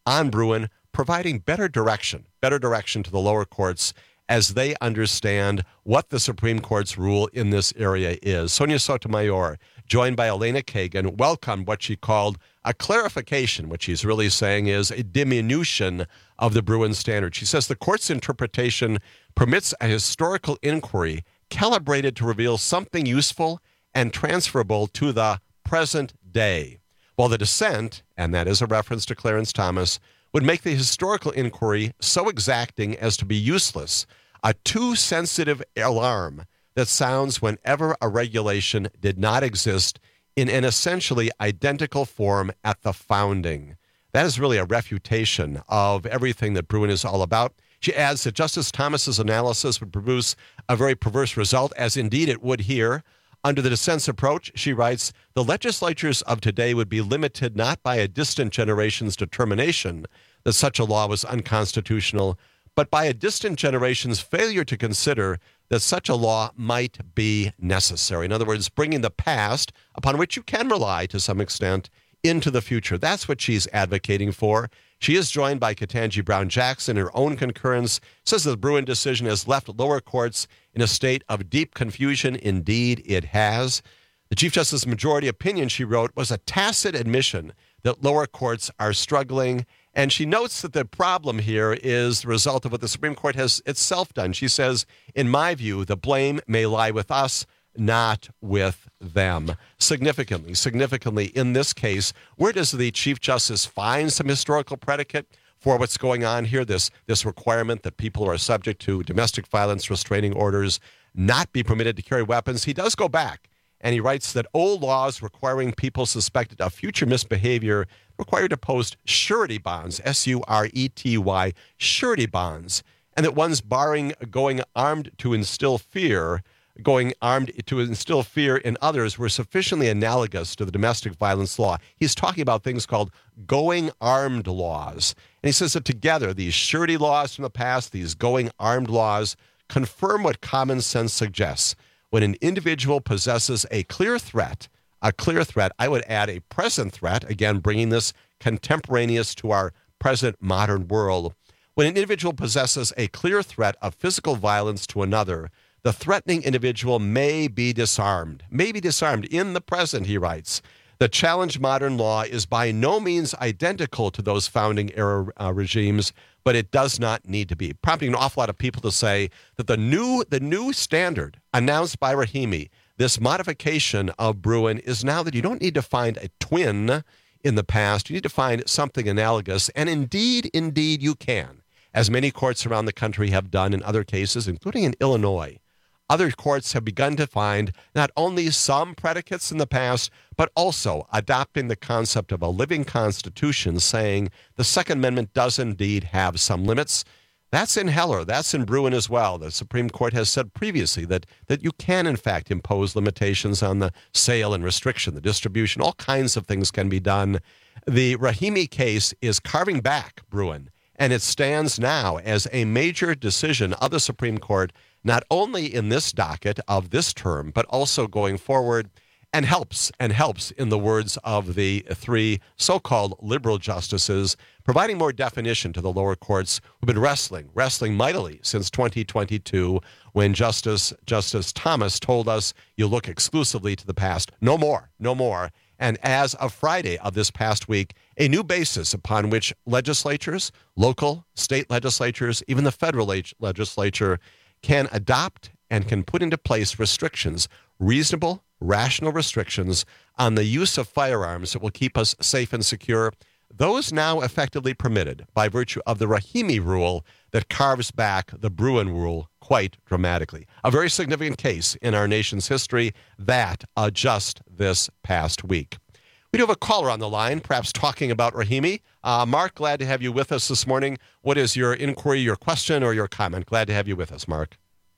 [SPEAKER 21] on Bruen, providing better direction, better direction to the lower courts as they understand what the Supreme Court's rule in this area is. Sonia Sotomayor, joined by Elena Kagan, welcomed what she called a clarification. What she's really saying is a diminution of the Bruen standard. She says the court's interpretation permits a historical inquiry calibrated to reveal something useful and transferable to the present day, while the dissent, and that is a reference to Clarence Thomas, would make the historical inquiry so exacting as to be useless, a too sensitive alarm that sounds whenever a regulation did not exist in an essentially identical form at the founding. That is really a refutation of everything that Bruen is all about. She adds that Justice Thomas's analysis would produce a very perverse result, as indeed it would here. Under the dissent's approach, she writes, the legislatures of today would be limited not by a distant generation's determination that such a law was unconstitutional, but by a distant generation's failure to consider that such a law might be necessary. In other words, bringing the past, upon which you can rely to some extent, into the future. That's what she's advocating for. She is joined by Ketanji Brown Jackson. Her own concurrence says the Bruen decision has left lower courts in a state of deep confusion. Indeed, it has. The Chief Justice's majority opinion, she wrote, was a tacit admission that lower courts are struggling. And she notes that the problem here is the result of what the Supreme Court has itself done. She says, in my view, the blame may lie with us, not with them. Significantly, significantly, in this case, where does the Chief Justice find some historical predicate for what's going on here? This, this requirement that people who are subject to domestic violence restraining orders not be permitted to carry weapons. He does go back, and he writes that old laws requiring people suspected of future misbehavior required to post surety bonds, S U R E T Y, surety bonds, and that ones barring going armed to instill fear going armed to instill fear in others were sufficiently analogous to the domestic violence law. He's talking about things called going armed laws. And he says that together, these surety laws from the past, these going armed laws, confirm what common sense suggests. When an individual possesses a clear threat, a clear threat, I would add a present threat, again, bringing this contemporaneous to our present modern world. When an individual possesses a clear threat of physical violence to another, the threatening individual may be disarmed, may be disarmed in the present, he writes. The challenged modern law is by no means identical to those founding era uh, regimes, but it does not need to be, prompting an awful lot of people to say that the new, the new standard announced by Rahimi, this modification of Bruen, is now that you don't need to find a twin in the past. You need to find something analogous, and indeed, indeed you can, as many courts around the country have done in other cases, including in Illinois. Other courts have begun to find not only some predicates in the past, but also adopting the concept of a living constitution, saying the Second Amendment does indeed have some limits. That's in Heller. That's in Bruen as well. The Supreme Court has said previously that, that you can, in fact, impose limitations on the sale and restriction, the distribution. All kinds of things can be done. The Rahimi case is carving back Bruen, and it stands now as a major decision of the Supreme Court, not only in this docket of this term, but also going forward, and helps, and helps, in the words of the three so-called liberal justices, providing more definition to the lower courts who've been wrestling, wrestling mightily since twenty twenty-two, when Justice, Justice Thomas told us you look exclusively to the past. No more, no more. And as of Friday of this past week, a new basis upon which legislatures, local, state legislatures, even the federal legislature, can adopt and can put into place restrictions, reasonable, rational restrictions on the use of firearms that will keep us safe and secure. Those now effectively permitted by virtue of the Rahimi rule that carves back the Bruen rule quite dramatically. A very significant case in our nation's history, that uh, just this past week. We do have a caller on the line, perhaps talking about Rahimi. Uh, Mark, glad to have you with us this morning. What is your inquiry, your question, or your comment? Glad to have you with us, Mark.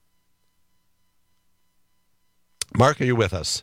[SPEAKER 21] Mark, are you with us?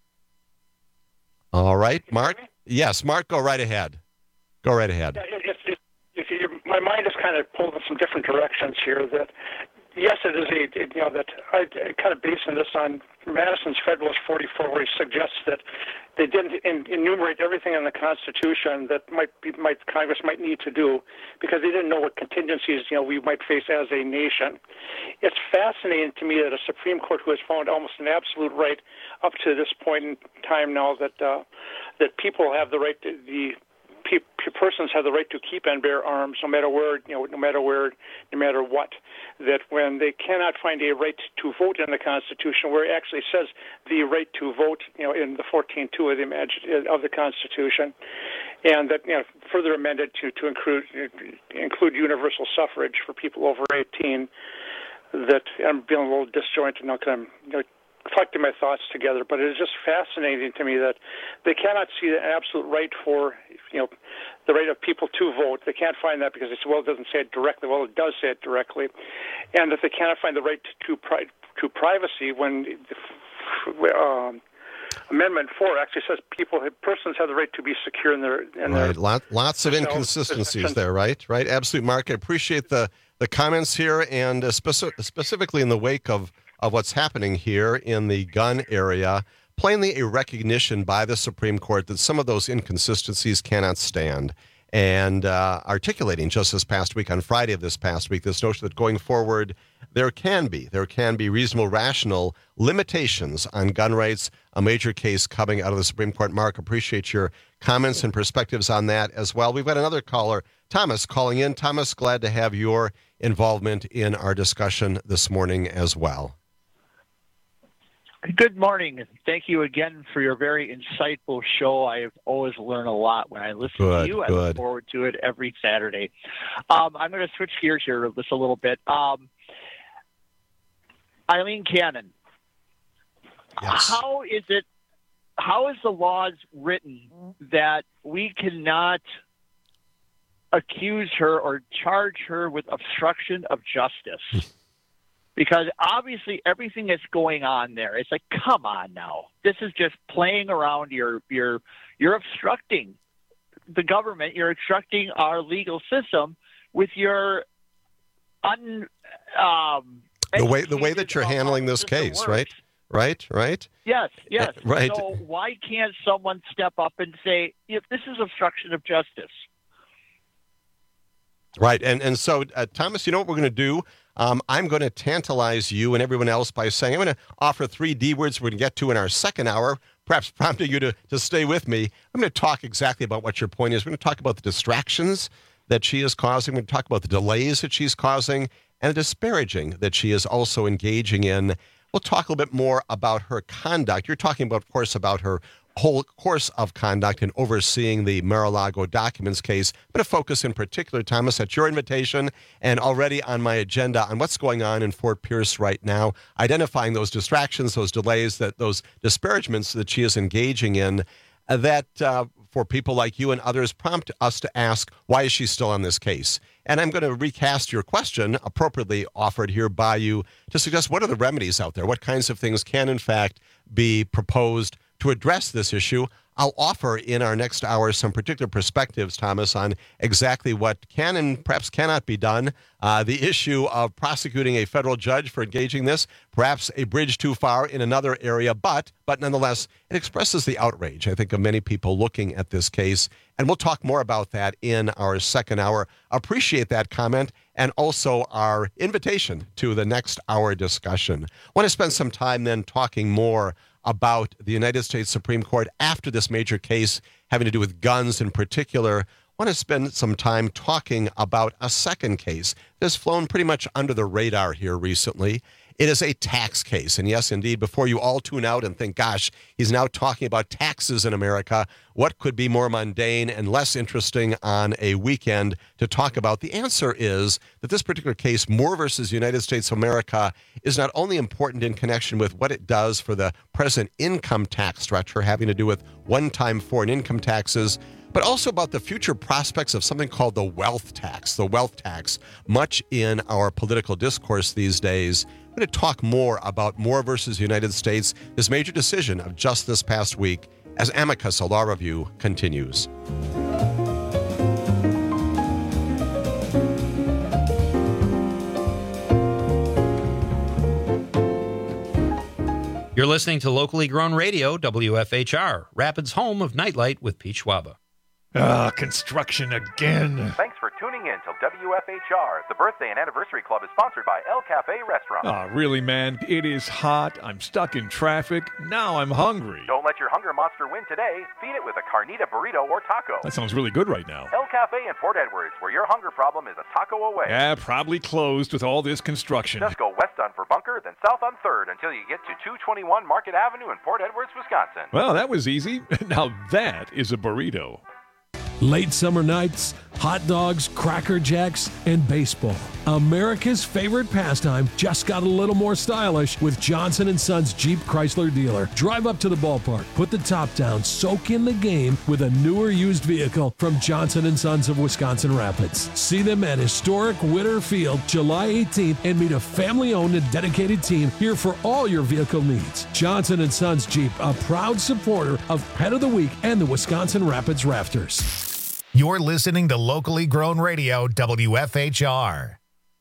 [SPEAKER 21] All right, Mark. Yes, Mark, go right ahead. Go right ahead.
[SPEAKER 2] Yeah, if, if, if you, my mind is kind of pulled in some different directions here. That Yes, it is. A, it, you know that I, I kind of basing this on Madison's Federalist forty-four, where he suggests that they didn't in, enumerate everything in the Constitution that might be, might Congress might need to do, because they didn't know what contingencies you know we might face as a nation. It's fascinating to me that a Supreme Court who has found almost an absolute right up to this point in time now that uh, that people have the right to the Pe- persons have the right to keep and bear arms, no matter where, you know, no matter where, no matter what. That when they cannot find a right to vote in the Constitution, where it actually says the right to vote, you know, in the fourteen two of the of the Constitution, and that, you know, further amended to to include include universal suffrage for people over eighteen. That I'm feeling a little disjointed now because I'm, you know, collecting my thoughts together, but it is just fascinating to me that they cannot see the absolute right for, you know, the right of people to vote. They can't find that because they say, well, it doesn't say it directly. Well, it does say it directly. And that they cannot find the right to pri- to privacy when um, Amendment four actually says people, persons have the right to be secure in their... In
[SPEAKER 21] right,
[SPEAKER 2] their
[SPEAKER 21] Lot, lots of inconsistencies there, right? Right, absolutely, Mark. I appreciate the, the comments here, and uh, speci- specifically in the wake of of what's happening here in the gun area, plainly a recognition by the Supreme Court that some of those inconsistencies cannot stand. And uh, articulating just this past week, on Friday of this past week, this notion that going forward, there can be, there can be reasonable, rational limitations on gun rights, a major case coming out of the Supreme Court. Mark, appreciate your comments and perspectives on that as well. We've got another caller, Thomas, calling in. Thomas, glad to have your involvement in our discussion this morning as well.
[SPEAKER 5] Good morning. Thank you again for your very insightful show. I always learn a lot when I listen
[SPEAKER 21] good,
[SPEAKER 5] to you. I
[SPEAKER 21] good.
[SPEAKER 5] look forward to it every Saturday. Um, I'm going to switch gears here just a little bit. Um, Eileen Cannon,
[SPEAKER 21] yes.
[SPEAKER 5] how is it? How is the laws written that we cannot accuse her or charge her with obstruction of justice? Because obviously everything that's going on there, it's like, come on now. This is just playing around. You're, you're, you're obstructing the government. You're obstructing our legal system with your un. Um,
[SPEAKER 21] the way the way that you're handling this case, works. right? Right, right.
[SPEAKER 5] Yes, yes.
[SPEAKER 21] Uh, right.
[SPEAKER 5] So why can't someone step up and say, if this is obstruction of justice?
[SPEAKER 21] Right, and and so uh, Thomas, you know what we're going to do? Um, I'm going to tantalize you and everyone else by saying I'm going to offer three D words we're going to get to in our second hour, perhaps prompting you to, to stay with me. I'm going to talk exactly about what your point is. We're going to talk about the distractions that she is causing. We're going to talk about the delays that she's causing and the disparaging that she is also engaging in. We'll talk a little bit more about her conduct. You're talking about, of course, about her whole course of conduct in overseeing the Mar-a-Lago documents case. I'm going to focus in particular, Thomas, at your invitation and already on my agenda on what's going on in Fort Pierce right now, identifying those distractions, those delays, that those disparagements that she is engaging in, uh, that uh, for people like you and others prompt us to ask, why is she still on this case? And I'm going to recast your question, appropriately offered here by you, to suggest what are the remedies out there? What kinds of things can, in fact, be proposed to address this issue? I'll offer in our next hour some particular perspectives, Thomas, on exactly what can and perhaps cannot be done. Uh, the issue of prosecuting a federal judge for engaging this, perhaps a bridge too far in another area, but but nonetheless, it expresses the outrage, I think, of many people looking at this case. And we'll talk more about that in our second hour. Appreciate that comment and also our invitation to the next hour discussion. I want to spend some time then talking more about the United States Supreme Court after this major case having to do with guns in particular. I want to spend some time talking about a second case that's flown pretty much under the radar here recently. It is a tax case. And yes, indeed, before you all tune out and think, gosh, he's now talking about taxes in America, what could be more mundane and less interesting on a weekend to talk about? The answer is that this particular case, Moore versus United States of America, is not only important in connection with what it does for the present income tax structure having to do with one-time foreign income taxes, but also about the future prospects of something called the wealth tax. The wealth tax, much in our political discourse these days. I'm going to talk more about Moore versus United States, this major decision of just this past week, as Amicus, a law review, continues.
[SPEAKER 19] You're listening to locally grown radio, W F H R, Rapids' home of Nightlight with Pete Schwaba.
[SPEAKER 26] Ah, construction again.
[SPEAKER 8] Thanks for tuning in to W F H R. The Birthday and Anniversary Club is sponsored by El Cafe Restaurant.
[SPEAKER 26] Ah, really, man? It is hot. I'm stuck in traffic. Now I'm hungry.
[SPEAKER 8] Don't let your hunger monster win today. Feed it with a carnita burrito or taco.
[SPEAKER 26] That sounds really good right now.
[SPEAKER 8] El Cafe in Port Edwards, where your hunger problem is a taco away.
[SPEAKER 26] Yeah, probably closed with all this construction.
[SPEAKER 8] Just go west on Bunker, then south on third until you get to two twenty-one Market Avenue in Port Edwards, Wisconsin.
[SPEAKER 26] Well, that was easy. Now that is a burrito.
[SPEAKER 9] Late summer nights, hot dogs, Cracker Jacks, and baseball. America's favorite pastime just got a little more stylish with Johnson and Sons Jeep Chrysler dealer. Drive up to the ballpark, put the top down, soak in the game with a newer used vehicle from Johnson and Sons of Wisconsin Rapids. See them at historic Witter Field July eighteenth and meet a family-owned and dedicated team here for all your vehicle needs. Johnson and Sons Jeep, a proud supporter of Pet of the Week and the Wisconsin Rapids Rafters.
[SPEAKER 1] You're listening to locally grown radio, W F H R.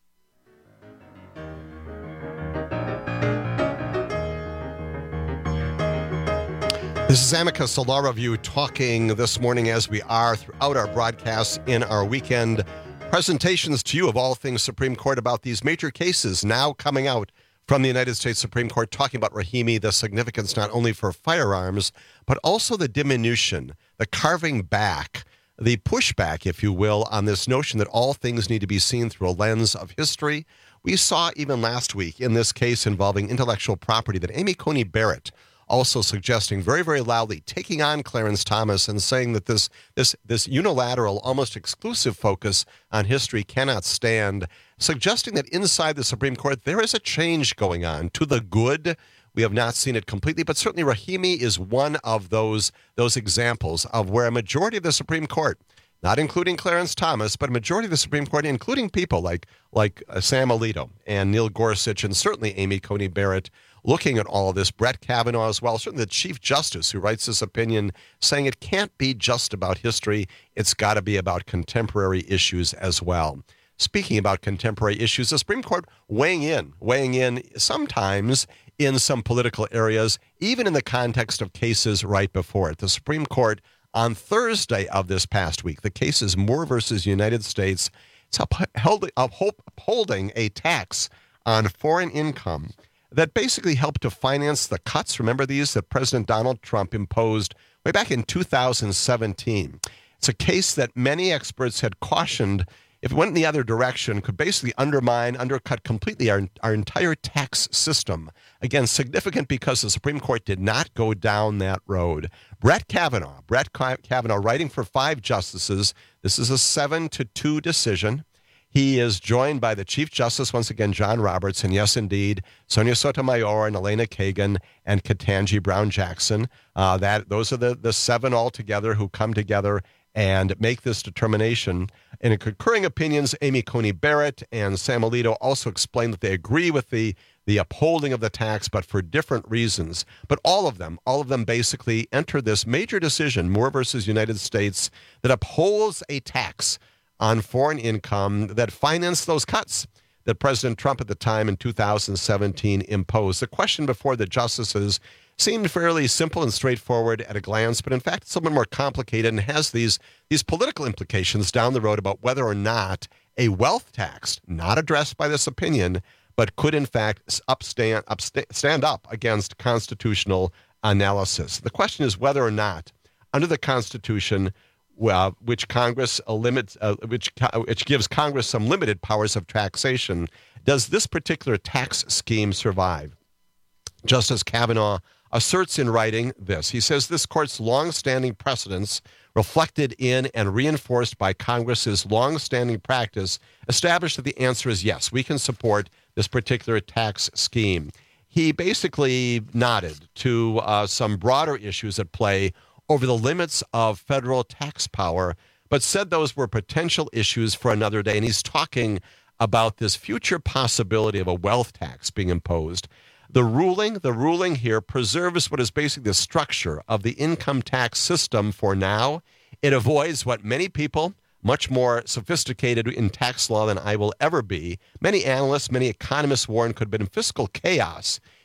[SPEAKER 21] This is Amicus, a law review, talking this morning as we are throughout our broadcasts in our weekend presentations to you of all things Supreme Court about these major cases now coming out from the United States Supreme Court, talking about Rahimi, the significance not only for firearms, but also the diminution, the carving back, the pushback, if you will, on this notion that all things need to be seen through a lens of history. We saw even last week in this case involving intellectual property that Amy Coney Barrett also suggesting very, very loudly, taking on Clarence Thomas and saying that this this this unilateral, almost exclusive focus on history cannot stand, suggesting that inside the Supreme Court there is a change going on to the good. We have not seen it completely, but certainly Rahimi is one of those those examples of where a majority of the Supreme Court, not including Clarence Thomas, but a majority of the Supreme Court, including people like like uh, Sam Alito and Neil Gorsuch and certainly Amy Coney Barrett, looking at all of this, Brett Kavanaugh as well, certainly the Chief Justice who writes this opinion, saying it can't be just about history, it's got to be about contemporary issues as well. Speaking about contemporary issues, the Supreme Court weighing in, weighing in sometimes in some political areas, even in the context of cases right before it. The Supreme Court on Thursday of this past week, the case is Moore versus United States. It's upheld, upholding a tax on foreign income that basically helped to finance the cuts, remember these, that President Donald Trump imposed way back in two thousand seventeen. It's a case that many experts had cautioned, if it went in the other direction, could basically undermine, undercut completely our, our entire tax system. Again, significant because the Supreme Court did not go down that road. Brett Kavanaugh, Brett Kavanaugh writing for five justices. This is a seven to two decision. He is joined by the Chief Justice, once again, John Roberts, and yes, indeed, Sonia Sotomayor and Elena Kagan and Ketanji Brown Jackson. Uh, that those are the, the seven altogether who come together and make this determination. In concurring opinions, Amy Coney Barrett and Sam Alito also explain that they agree with the, the upholding of the tax, but for different reasons. But all of them, all of them basically enter this major decision, Moore versus United States, that upholds a tax on foreign income that financed those cuts that President Trump at the time in two thousand seventeen imposed. The question before the justices seemed fairly simple and straightforward at a glance, but in fact it's a little bit more complicated and has these, these political implications down the road about whether or not a wealth tax, not addressed by this opinion, but could in fact upstand, upstand, stand up against constitutional analysis. The question is whether or not, under the Constitution, well, which Congress uh, limits, uh, which which gives Congress some limited powers of taxation, does this particular tax scheme survive? Justice Kavanaugh asserts in writing this. He says this court's longstanding precedents, reflected in and reinforced by Congress's longstanding practice, establish that the answer is yes, we can support this particular tax scheme. He basically nodded to uh, some broader issues at play over the limits of federal tax power, but said those were potential issues for another day. And he's talking about this future possibility of a wealth tax being imposed. The ruling, the ruling here preserves what is basically the structure of the income tax system for now. It avoids what many people, much more sophisticated in tax law than I will ever be, many analysts, many economists warn could have been fiscal chaos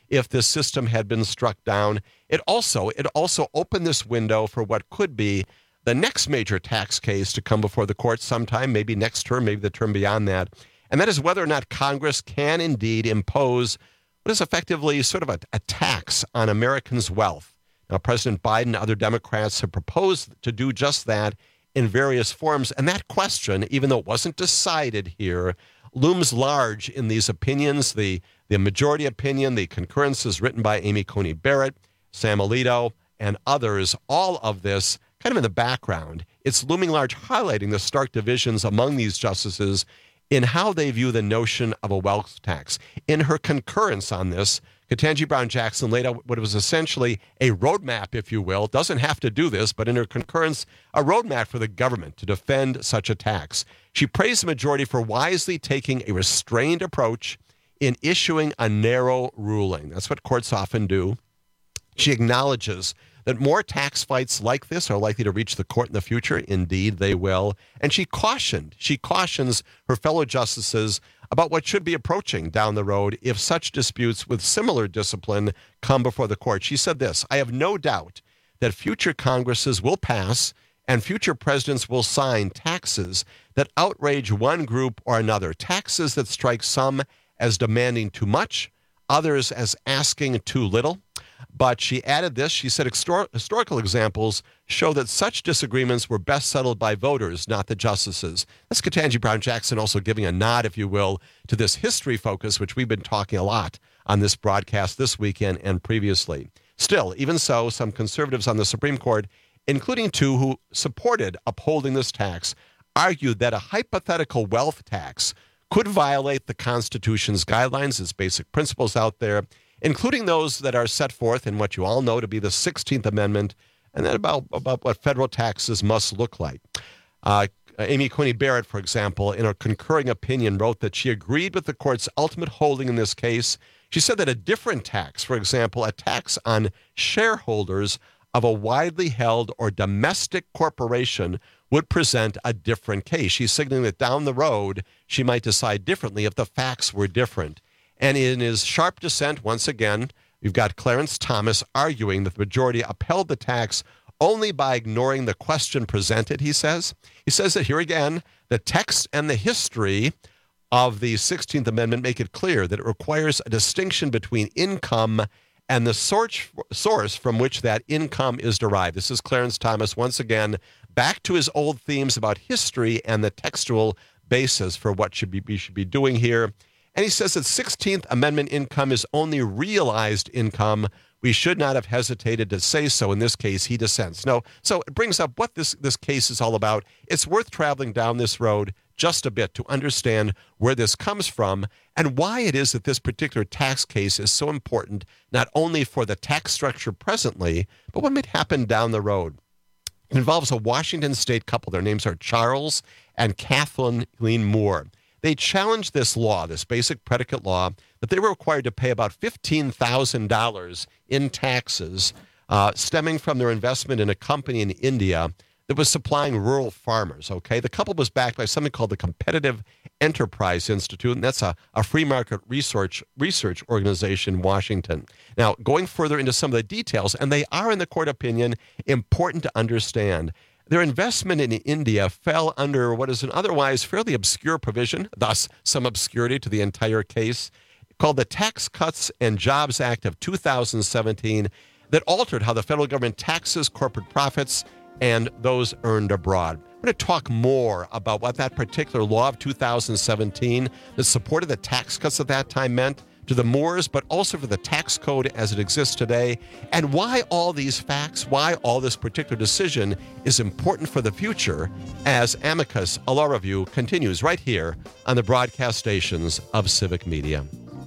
[SPEAKER 21] if this system had been struck down. It also it also opened this window for what could be the next major tax case to come before the court sometime, maybe next term, maybe the term beyond that. And that is whether or not Congress can indeed impose what is effectively sort of a, a tax on Americans' wealth. Now, President Biden and other Democrats have proposed to do just that in various forms. And that question, even though it wasn't decided here, looms large in these opinions. The, the majority opinion, the concurrences written by Amy Coney Barrett, Sam Alito, and others, all of this kind of in the background. It's looming large, highlighting the stark divisions among these justices in how they view the notion of a wealth tax. In her concurrence on this, Ketanji Brown Jackson laid out what was essentially a roadmap, if you will. Doesn't have to do this, but in her concurrence, a roadmap for the government to defend such a tax. She praised the majority for wisely taking a restrained approach in issuing a narrow ruling. That's what courts often do. She acknowledges that more tax fights like this are likely to reach the court in the future. Indeed, they will. And she cautioned, she cautions her fellow justices about what should be approaching down the road if such disputes with similar discipline come before the court. She said this, "I have no doubt that future Congresses will pass and future presidents will sign taxes that outrage one group or another, taxes that strike some as demanding too much, others as asking too little." But she added this, she said, Histor- historical examples show that such disagreements were best settled by voters, not the justices. That's Ketanji Brown Jackson also giving a nod, if you will, to this history focus, which we've been talking a lot on this broadcast this weekend and previously. Still, even so, some conservatives on the Supreme Court, including two who supported upholding this tax, argued that a hypothetical wealth tax could violate the Constitution's guidelines, its basic principles out there, including those that are set forth in what you all know to be the sixteenth Amendment, and then about, about what federal taxes must look like. Uh, Amy Coney Barrett, for example, in a concurring opinion, wrote that she agreed with the court's ultimate holding in this case. She said that a different tax, for example, a tax on shareholders of a widely held or domestic corporation, would present a different case. She's signaling that down the road, she might decide differently if the facts were different. And in his sharp dissent, once again, you've got Clarence Thomas arguing that the majority upheld the tax only by ignoring the question presented, he says. He says that here again, the text and the history of the sixteenth Amendment make it clear that it requires a distinction between income and the source, source from which that income is derived. This is Clarence Thomas, once again, back to his old themes about history and the textual basis for what should be, we should be doing here. And he says that sixteenth Amendment income is only realized income. We should not have hesitated to say so. In this case, he dissents. No, so it brings up what this, this case is all about. It's worth traveling down this road just a bit to understand where this comes from and why it is that this particular tax case is so important, not only for the tax structure presently, but what might happen down the road. It involves a Washington state couple. Their names are Charles and Kathleen Moore. They challenged this law, this basic predicate law, that they were required to pay about fifteen thousand dollars in taxes uh, stemming from their investment in a company in India that was supplying rural farmers, okay? The couple was backed by something called the Competitive Enterprise Institute, and that's a, a free market research research organization in Washington. Now, going further into some of the details, and they are, in the court opinion, important to understand, their investment in India fell under what is an otherwise fairly obscure provision, thus some obscurity to the entire case, called the Tax Cuts and Jobs Act of two thousand seventeen that altered how the federal government taxes corporate profits and those earned abroad. We're going to talk more about what that particular law of two thousand seventeen that supported the tax cuts at that time meant to the Moors, but also for the tax code as it exists today, and why all these facts, why all this particular decision is important for the future as Amicus, a law review, continues right here on the broadcast stations of Civic Media.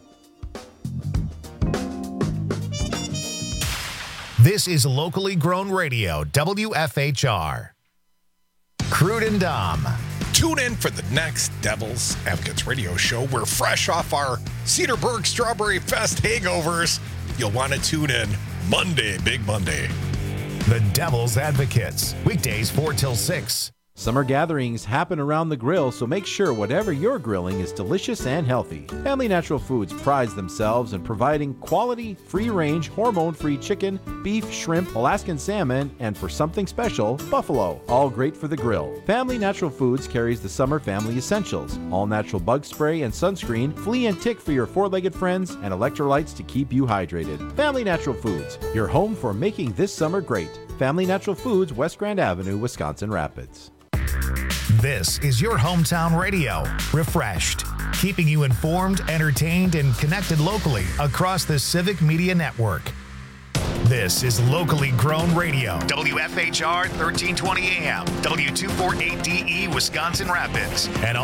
[SPEAKER 1] This is locally grown radio, W F H R. Crude and Dom.
[SPEAKER 11] Tune in for the next Devil's Advocates radio show. We're fresh off our Cedarburg Strawberry Fest hangovers. You'll want to tune in Monday, Big Monday.
[SPEAKER 1] The Devil's Advocates, weekdays four till six.
[SPEAKER 23] Summer gatherings happen around the grill, so make sure whatever you're grilling is delicious and healthy. Family Natural Foods prides themselves in providing quality, free-range, hormone-free chicken, beef, shrimp, Alaskan salmon, and for something special, buffalo. All great for the grill. Family Natural Foods carries the summer family essentials: all-natural bug spray and sunscreen, flea and tick for your four-legged friends, and electrolytes to keep you hydrated. Family Natural Foods, your home for making this summer great. Family Natural Foods, West Grand Avenue, Wisconsin Rapids.
[SPEAKER 1] This is your hometown radio, Refreshed, keeping you informed, entertained, and connected locally across the Civic Media Network. This is locally grown radio, W F H R thirteen twenty A M, W two forty-eight D E, Wisconsin Rapids, and